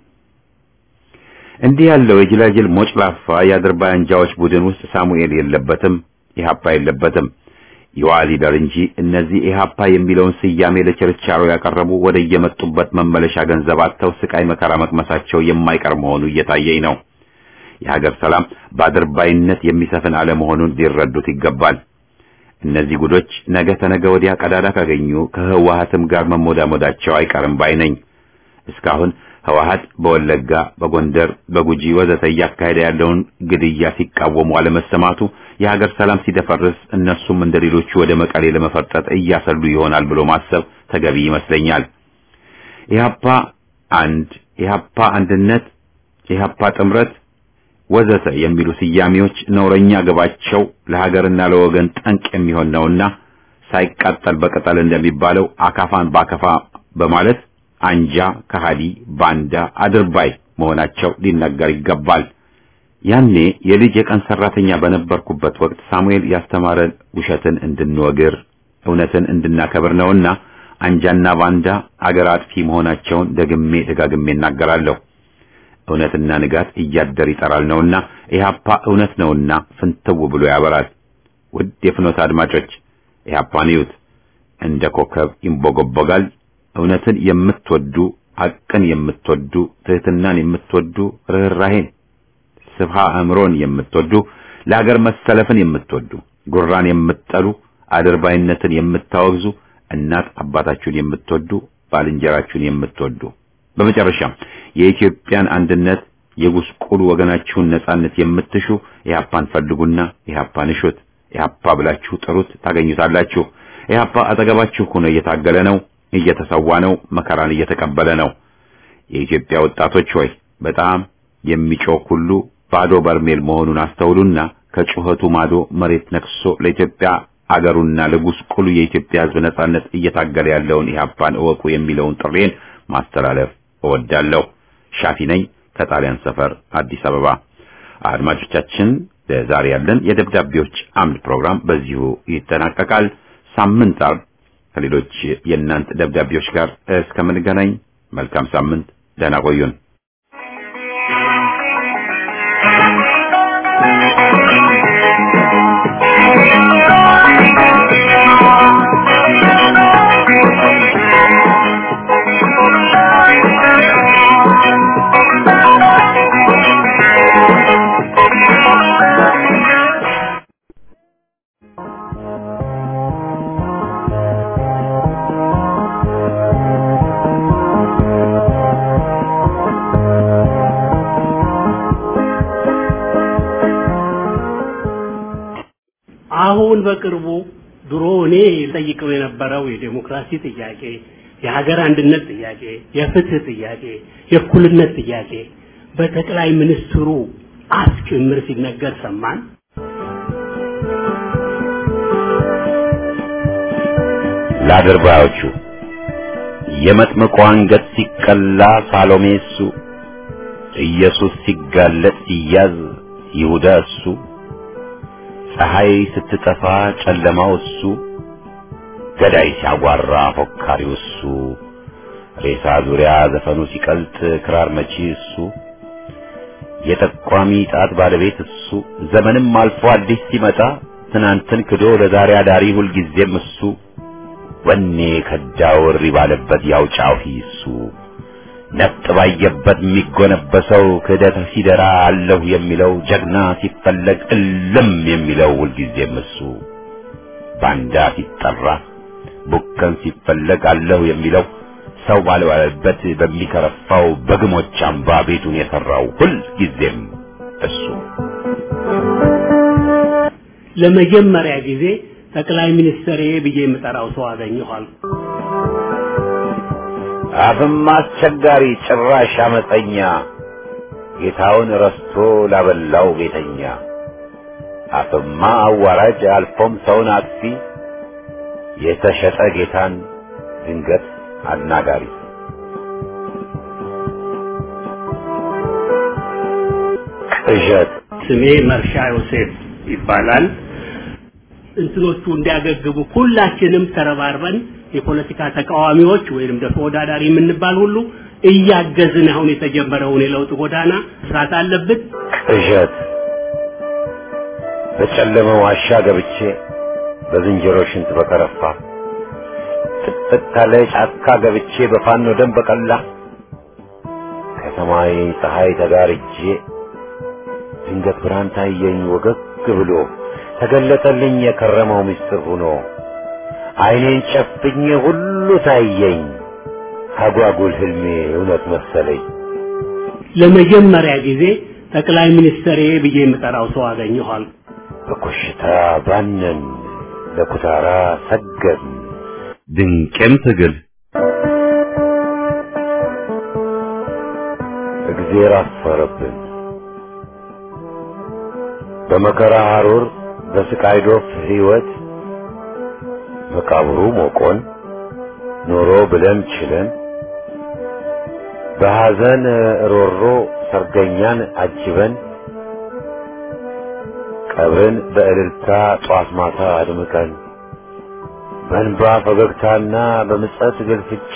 እንዲህ ያለው የጅላጅል ሞጭላፋ የአድርባይ አንጃዎች ቡድን ውስጥ ሳሙኤል የለበትም፣ ኢህአፓ የለበትም። ይዋሊደር እንጂ እነዚህ ኢህአፓ የሚለውን ስያሜ ለችርቻሮ ያቀረቡ ወደ የመጡበት መመለሻ ገንዘብ አጥተው ስቃይ መከራ መቅመሳቸው የማይቀር መሆኑ እየታየኝ ነው። የሀገር ሰላም በአድርባይነት የሚሰፍን አለመሆኑን ሊረዱት ይገባል። እነዚህ ጉዶች ነገ ተነገ ወዲያ ቀዳዳ ካገኙ ከህወሓትም ጋር መሞዳሞዳቸው አይቀርም ባይነኝ። እስካሁን ህወሓት በወለጋ፣ በጎንደር፣ በጉጂ ወዘተ እያካሄደ ያለውን ግድያ ሲቃወሙ አለመሰማቱ የሀገር ሰላም ሲደፈርስ እነሱም እንደሌሎቹ ወደ መቀሌ ለመፈርጠጥ እያሰሉ ይሆናል ብሎ ማሰብ ተገቢ ይመስለኛል። ኢህአፓ አንድ፣ ኢህአፓ አንድነት፣ ኢህአፓ ጥምረት ወዘተ የሚሉ ስያሜዎች ነውረኛ ገባቸው ለሀገርና ለወገን ጠንቅ የሚሆን ነውና ሳይቃጠል በቅጠል እንደሚባለው አካፋን ባከፋ በማለት አንጃ፣ ከሃዲ፣ ባንዳ፣ አድርባይ መሆናቸው ሊነገር ይገባል። ያኔ የልጅ የቀን ሰራተኛ በነበርኩበት ወቅት ሳሙኤል ያስተማረን ውሸትን እንድንወግር እውነትን እንድናከብር ነውና አንጃና ባንዳ አገር አጥፊ መሆናቸውን ደግሜ ደጋግሜ እናገራለሁ። እውነትና ንጋት እያደር ይጠራል ነውና ኢህአፓ እውነት ነውና ፍንትው ብሎ ያበራል። ውድ የፍኖት አድማጮች ኢህአፓን ይዩት፣ እንደ ኮከብ ይንቦገቦጋል። እውነትን የምትወዱ ሐቅን የምትወዱ ትህትናን የምትወዱ ርህራሄን ስብሃ አእምሮን የምትወዱ ለሀገር መሰለፍን የምትወዱ ጉራን የምትጠሉ አድርባይነትን የምታወግዙ እናት አባታችሁን የምትወዱ ባልንጀራችሁን የምትወዱ በመጨረሻም የኢትዮጵያን አንድነት የጉስቁሉ ወገናችሁን ነጻነት የምትሹ ኢህአፓን ፈልጉና ኢህአፓን እሹት። ኢህአፓ ብላችሁ ጥሩት፣ ታገኙታላችሁ። ኢህአፓ አጠገባችሁ ሆኖ እየታገለ ነው፣ እየተሰዋ ነው፣ መከራን እየተቀበለ ነው። የኢትዮጵያ ወጣቶች ሆይ በጣም የሚጮህ ሁሉ ባዶ በርሜል መሆኑን አስተውሉና ከጩኸቱ ማዶ መሬት ነክሶ ለኢትዮጵያ አገሩና ለጉስቁሉ የኢትዮጵያ ሕዝብ ነጻነት እየታገለ ያለውን ኢህአፓን እወቁ የሚለውን ጥሬን ማስተላለፍ እወዳለሁ። ሻፊ ነኝ ከጣሊያን ሰፈር አዲስ አበባ። አድማጮቻችን ለዛሬ ያለን የደብዳቤዎች አምድ ፕሮግራም በዚሁ ይጠናቀቃል። ሳምንት አርብ ከሌሎች የእናንተ ደብዳቤዎች ጋር እስከምንገናኝ መልካም ሳምንት፣ ደህና ቆዩን። አሁን በቅርቡ ድሮ እኔ ጠይቀው የነበረው የዲሞክራሲ ጥያቄ የሀገር አንድነት ጥያቄ የፍትህ ጥያቄ የእኩልነት ጥያቄ በጠቅላይ ሚኒስትሩ አስጭምር ሲነገር ሰማን ላድርባዮቹ የመጥምቁ አንገት ሲቀላ ሳሎሜ እሱ ኢየሱስ ሲጋለጥ ሲያዝ ይሁዳ እሱ ፀሐይ ስትጠፋ ጨለማው እሱ ገዳይ ሲያጓራ ፎካሪው እሱ ሬሳ ዙሪያ ዘፈኑ ሲቀልጥ ክራር መቺ እሱ የጠቋሚ ጣት ባለቤት እሱ ዘመንም አልፎ አዲስ ሲመጣ ትናንትን ክዶ ለዛሬ አዳሪ ሁል ጊዜም እሱ ወኔ ከዳው ሪባለበት ያውጫው እሱ ነፍጥ ባየበት የሚጎነበሰው ክደት ሲደራ አለሁ የሚለው ጀግና ሲፈለግ እልም የሚለው ሁል ጊዜም እሱ ባንዳ ሲጠራ ቡከን ሲፈለግ አለሁ የሚለው ሰው ባልዋለበት በሚከረፋው በግሞች አምባ ቤቱን የሰራው ሁል ጊዜም እሱ ለመጀመሪያ ጊዜ ጠቅላይ ሚኒስትር ብዬ የምጠራው ሰው አገኘኋል አፍም አስቸጋሪ ጭራሽ አመፀኛ ጌታውን ረስቶ ላበላው ቤተኛ አፍማ አዋራጅ አልፎም ሰውን አጥፊ የተሸጠ ጌታን ድንገት አናጋሪ ቅዠት ስሜ መርሻ ዮሴፍ ይባላል እንትኖቹ እንዲያገግቡ ሁላችንም ተረባርበን የፖለቲካ ተቃዋሚዎች ወይንም ደግሞ ተወዳዳሪ የምንባል ሁሉ እያገዝን አሁን የተጀመረውን የለውጥ ጎዳና ስራት አለበት ቅዠት በጨለመ ዋሻ ገብቼ በዝንጀሮ ሽንት በከረፋ ጥቅጥቅ ካለ ጫካ ገብቼ በፋኖ ደም በቀላ ከሰማይ ፀሐይ ተጋርጄ ድንገት ብርሃን ታየኝ ወገግ ብሎ ተገለጠልኝ የከረመው ምስጢር ሆኖ አይኔን ጨፍኜ ሁሉ ታየኝ አጓጉል ህልሜ እውነት መሰለኝ ለመጀመሪያ ጊዜ ጠቅላይ ሚኒስትር ብዬ የምጠራው ሰው አገኘኋል በኮሽታ ባነን ለኩታራ ሰገድ ድንቅም ትግል እግዚአብሔር አፈረብን በመከራ ሐሩር በስቃይ ዶፍ ህይወት መቃብሩ ሞቆን ኖሮ ብለን ችለን በሐዘን ሮሮ ሰርገኛን አጅበን ቀብርን በእልልታ ጧት ማታ አድምቀን በእንባ ፈገግታና በምጸት ግልፍጫ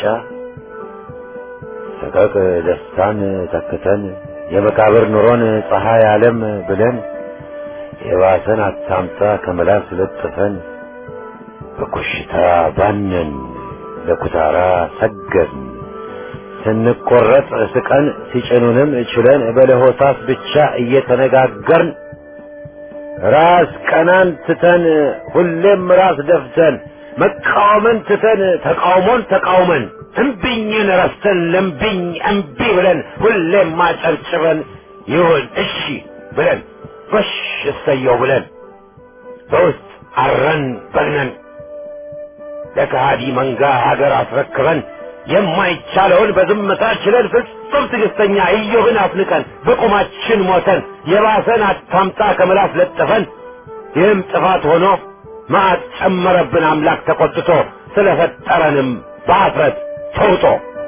ሰቀቅ ደስታን ተክተን የመቃብር ኑሮን ፀሐይ ዓለም ብለን የባሰን አታምጣ ከመላስ ለጥፈን በኮሽታ ባነን ለኩታራ ሰገድ ስንቆረጥ ስቀን ሲጭኑንም ችለን በለሆሳስ ብቻ እየተነጋገርን ራስ ቀናን ትተን ሁሌም ራስ ደፍተን መቃወምን ትተን ተቃውሞን ተቃውመን እምቢኝን ረስተን ለምቢኝ እምቢ ብለን ሁሌም ማጨብጭበን ይሁን እሺ ብለን ወሽ እሰየው ብለን በውስጥ አረን በግነን ለከሃዲ መንጋ ሀገር አስረክበን የማይቻለውን በዝምታ ችለን ፍጹም ትዕግስተኛ ኢዮብን አፍንቀን በቁማችን ሞተን የባሰን አታምጣ ከመላስ ለጥፈን ይህም ጥፋት ሆኖ ማዕት ጨመረብን አምላክ ተቆጥቶ ስለፈጠረንም በአፍረት ተውጦ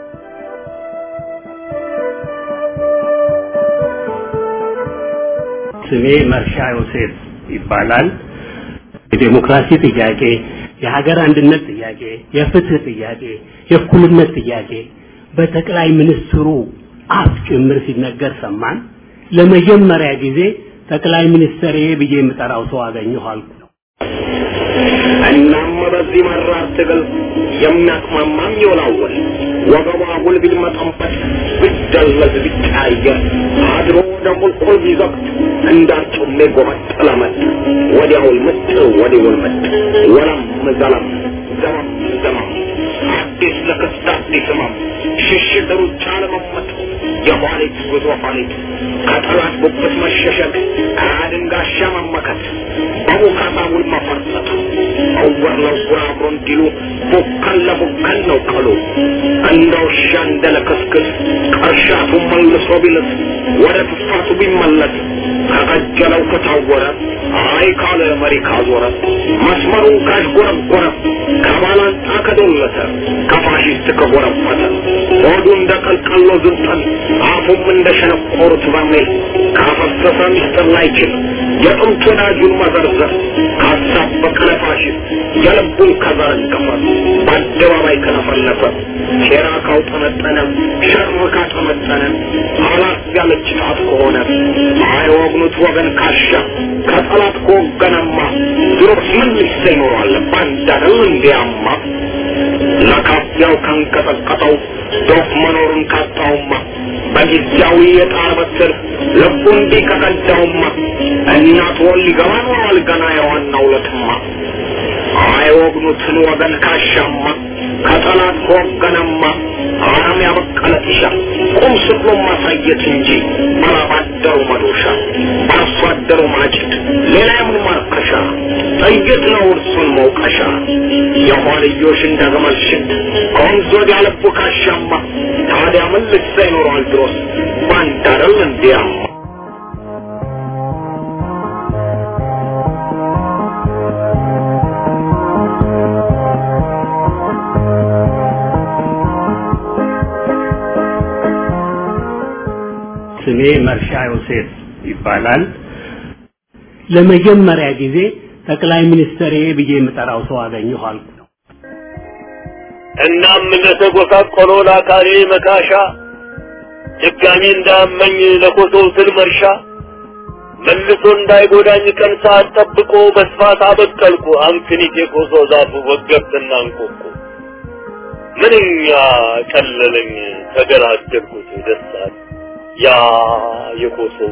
ስሜ መርሻ ዮሴፍ ይባላል የዲሞክራሲ ጥያቄ የሀገር አንድነት ጥያቄ የፍትህ ጥያቄ የእኩልነት ጥያቄ በጠቅላይ ሚኒስትሩ አፍ ጭምር ሲነገር ሰማን ለመጀመሪያ ጊዜ ጠቅላይ ሚኒስትር ብዬ የምጠራው ሰው አገኘኋል እናም በዚህ መራር ትግል የሚያቅማማም ይወላወል ወገቧ ጉልቢል መጠንበት ብደለዝ ቢቃየር አድሮ ደቁልቁል ቢዘግት እንዳርጩሜ ጎመጠለመት ወዲያውል ምጥ ወዲያውል ምጥ ወለም ዘለም ዘመም ዘመም አዲስ ለክስት አዲስ ህመም ሽሽት ሩጫ ለመመጥ የኋሊት ጉዞ ኋሊት ከጠላት ጉብት መሸሸግ አድንጋሻ መመከት በሙካታ ውል መፈርጠጥ እውር ለእውር አብሮ እንዲሉ ቡከን ለቡከን ነው ቀሉ እንደ ውሻ እንደለከስክስ ቀርሻቱ መልሶ ቢልስ ወደ ትፋቱ ቢመለስ ከቀጀለው ከታወረ አይ ካለ መሪ ካዞረ መስመሩን ካሽጎረጎረ ከባላንጣ ከዶለተ ከፋሽስት ከጎረፈተ ሆዱ እንደ ቀልቀሎ ዝንጠል አፉም እንደ ሸነቆሩት በርሜል ካፈሰሰ ሚስጥር ላይችል የጥንት ወዳጁን መዘርዘር ካሳበቀ ለፋሽስት የልቡን ከዘረገፈ በአደባባይ ከነፈለፈ ሴራ ካውጠነጠነ ሸር ካጠመጠነ አላት ያለች ጣት ከሆነ አይወግኑት ወገን ካሻ ከጠላት ከወገነማ ድሮስ ምን ሊሰኝ ኖሯል ባንዳነው እንዲያማ ለካፊያው ከንቀጠቀጠው ዶፍ መኖሩን ካጣውማ በጊዜያዊ የጣር በትር ልቡ እንዲህ ከቀዳውማ እናት ወል ሊገባ ኖሯል ገና የዋናው ለትማ አይወግኑትን ወገን ካሻማ ከጠላት ከወገነማ አረም ያበቀለ ኢሻ ቁም ስቅሎ ማሳየት እንጂ ባላባደሩ መዶሻ በአርሶ አደሩ ማጭድ ሌላ የምን ማርከሻ ጥይት ነው እርሱን መውቀሻ የኋልዮሽ እንደገመል ሽት ከወንዝ ወዲያ ልቡ ካሻማ ታዲያ ምን ልሰይ ኖሯል ድሮስ ባንዳረል እንዲያማ ስሜ መርሻ ዮሴፍ ይባላል። ለመጀመሪያ ጊዜ ጠቅላይ ሚኒስትር ብዬ የምጠራው ሰው አገኘሁ አልኩ ነው። እናም ለተጎሳቆሎ ለአካሌ መካሻ ድጋሚ እንዳመኝ ለኮሶው ስል መርሻ መልሶ እንዳይጎዳኝ ቀን ሰዓት ጠብቆ በስፋት አበቀልኩ አምክኒት የኮሶ ዛፉ ወገብትና እንቆቁ ምንኛ ቀለለኝ ተገላገልኩት ደስታል ያ የኮሶው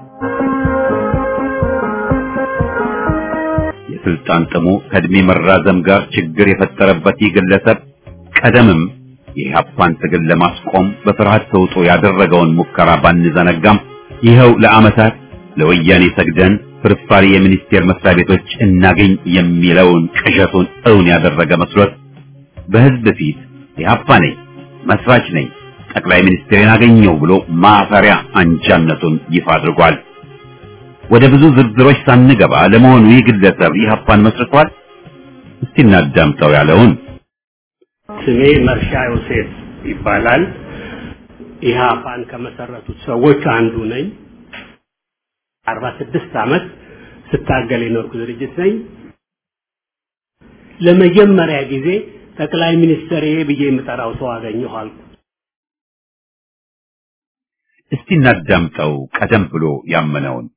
የስልጣን ጥሙ ከእድሜ መራዘም ጋር ችግር የፈጠረበት ግለሰብ ቀደምም የኢህአፓን ትግል ለማስቆም በፍርሃት ተውጦ ያደረገውን ሙከራ ባንዘነጋም ይኸው ለዓመታት ለወያኔ ሰግደን ፍርፋሪ የሚኒስቴር መስሪያ ቤቶች እናገኝ የሚለውን ቅዠቱን እውን ያደረገ መስሎት በህዝብ ፊት ኢህአፓ ነኝ መስራች ነኝ ጠቅላይ ሚኒስትርን አገኘው ብሎ ማፈሪያ አንጃነቱን ይፋ አድርጓል። ወደ ብዙ ዝርዝሮች ሳንገባ ለመሆኑ ይህ ግለሰብ ኢህአፓን መስርቷል? እስቲ እናዳምጠው ያለውን። ስሜ መርሻ ዮሴፍ ይባላል። ኢህአፓን ከመሰረቱት ሰዎች አንዱ ነኝ። አርባ ስድስት ዓመት ስታገል የኖርኩ ድርጅት ነኝ። ለመጀመሪያ ጊዜ ጠቅላይ ሚኒስትር ብዬ የምጠራው ሰው አገኘሁ አልኩ። እስቲ እናዳምጠው ቀደም ብሎ ያመነውን።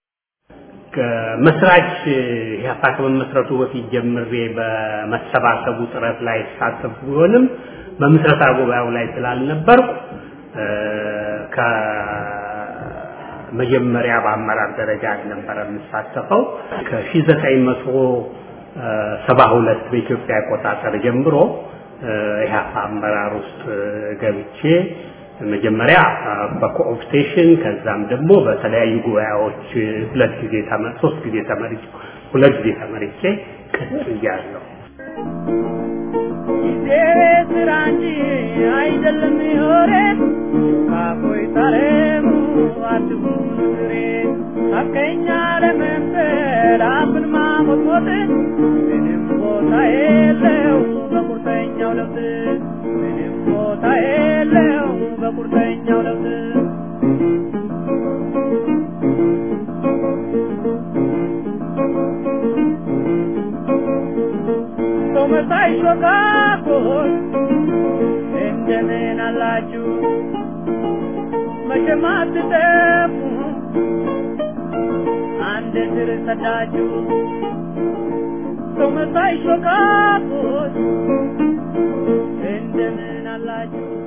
ከመስራች ኢህአፓ ከመመስረቱ በፊት ጀምሬ በመሰባሰቡ ጥረት ላይ ሳተፍ ቢሆንም በምስረታ ጉባኤው ላይ ስላልነበርኩ ከመጀመሪያ በአመራር ደረጃ ነበር የምሳተፈው። ከሺህ ዘጠኝ መቶ ሰባ ሁለት በኢትዮጵያ አቆጣጠር ጀምሮ ኢህአፓ አመራር ውስጥ ገብቼ መጀመሪያ በኮኦፕቴሽን ከዛም ደግሞ በተለያዩ ጉባኤዎች ሁለት ጊዜ ተመር ሶስት ጊዜ ተመርጬ ሁለት ጊዜ ተመርጬ ቀጥያለሁ። ይደስራንጂ አይደለም ይሆሬ ካፎይ ታረሙ አትሙሬ አከኛ ለመንፈል አፍን ማሞት ምንም ቦታ የለው በቁርጠኛው ለብ ምንም ቦታ የለው በቁርጠኛው ለብ ቶመሳይ ሾካኮት እንደምን አላችሁ መቼም አትጠፉ አንድ ስር ሰዳችሁ ቶመሳይ ሾካኮት እንደምን አላችሁ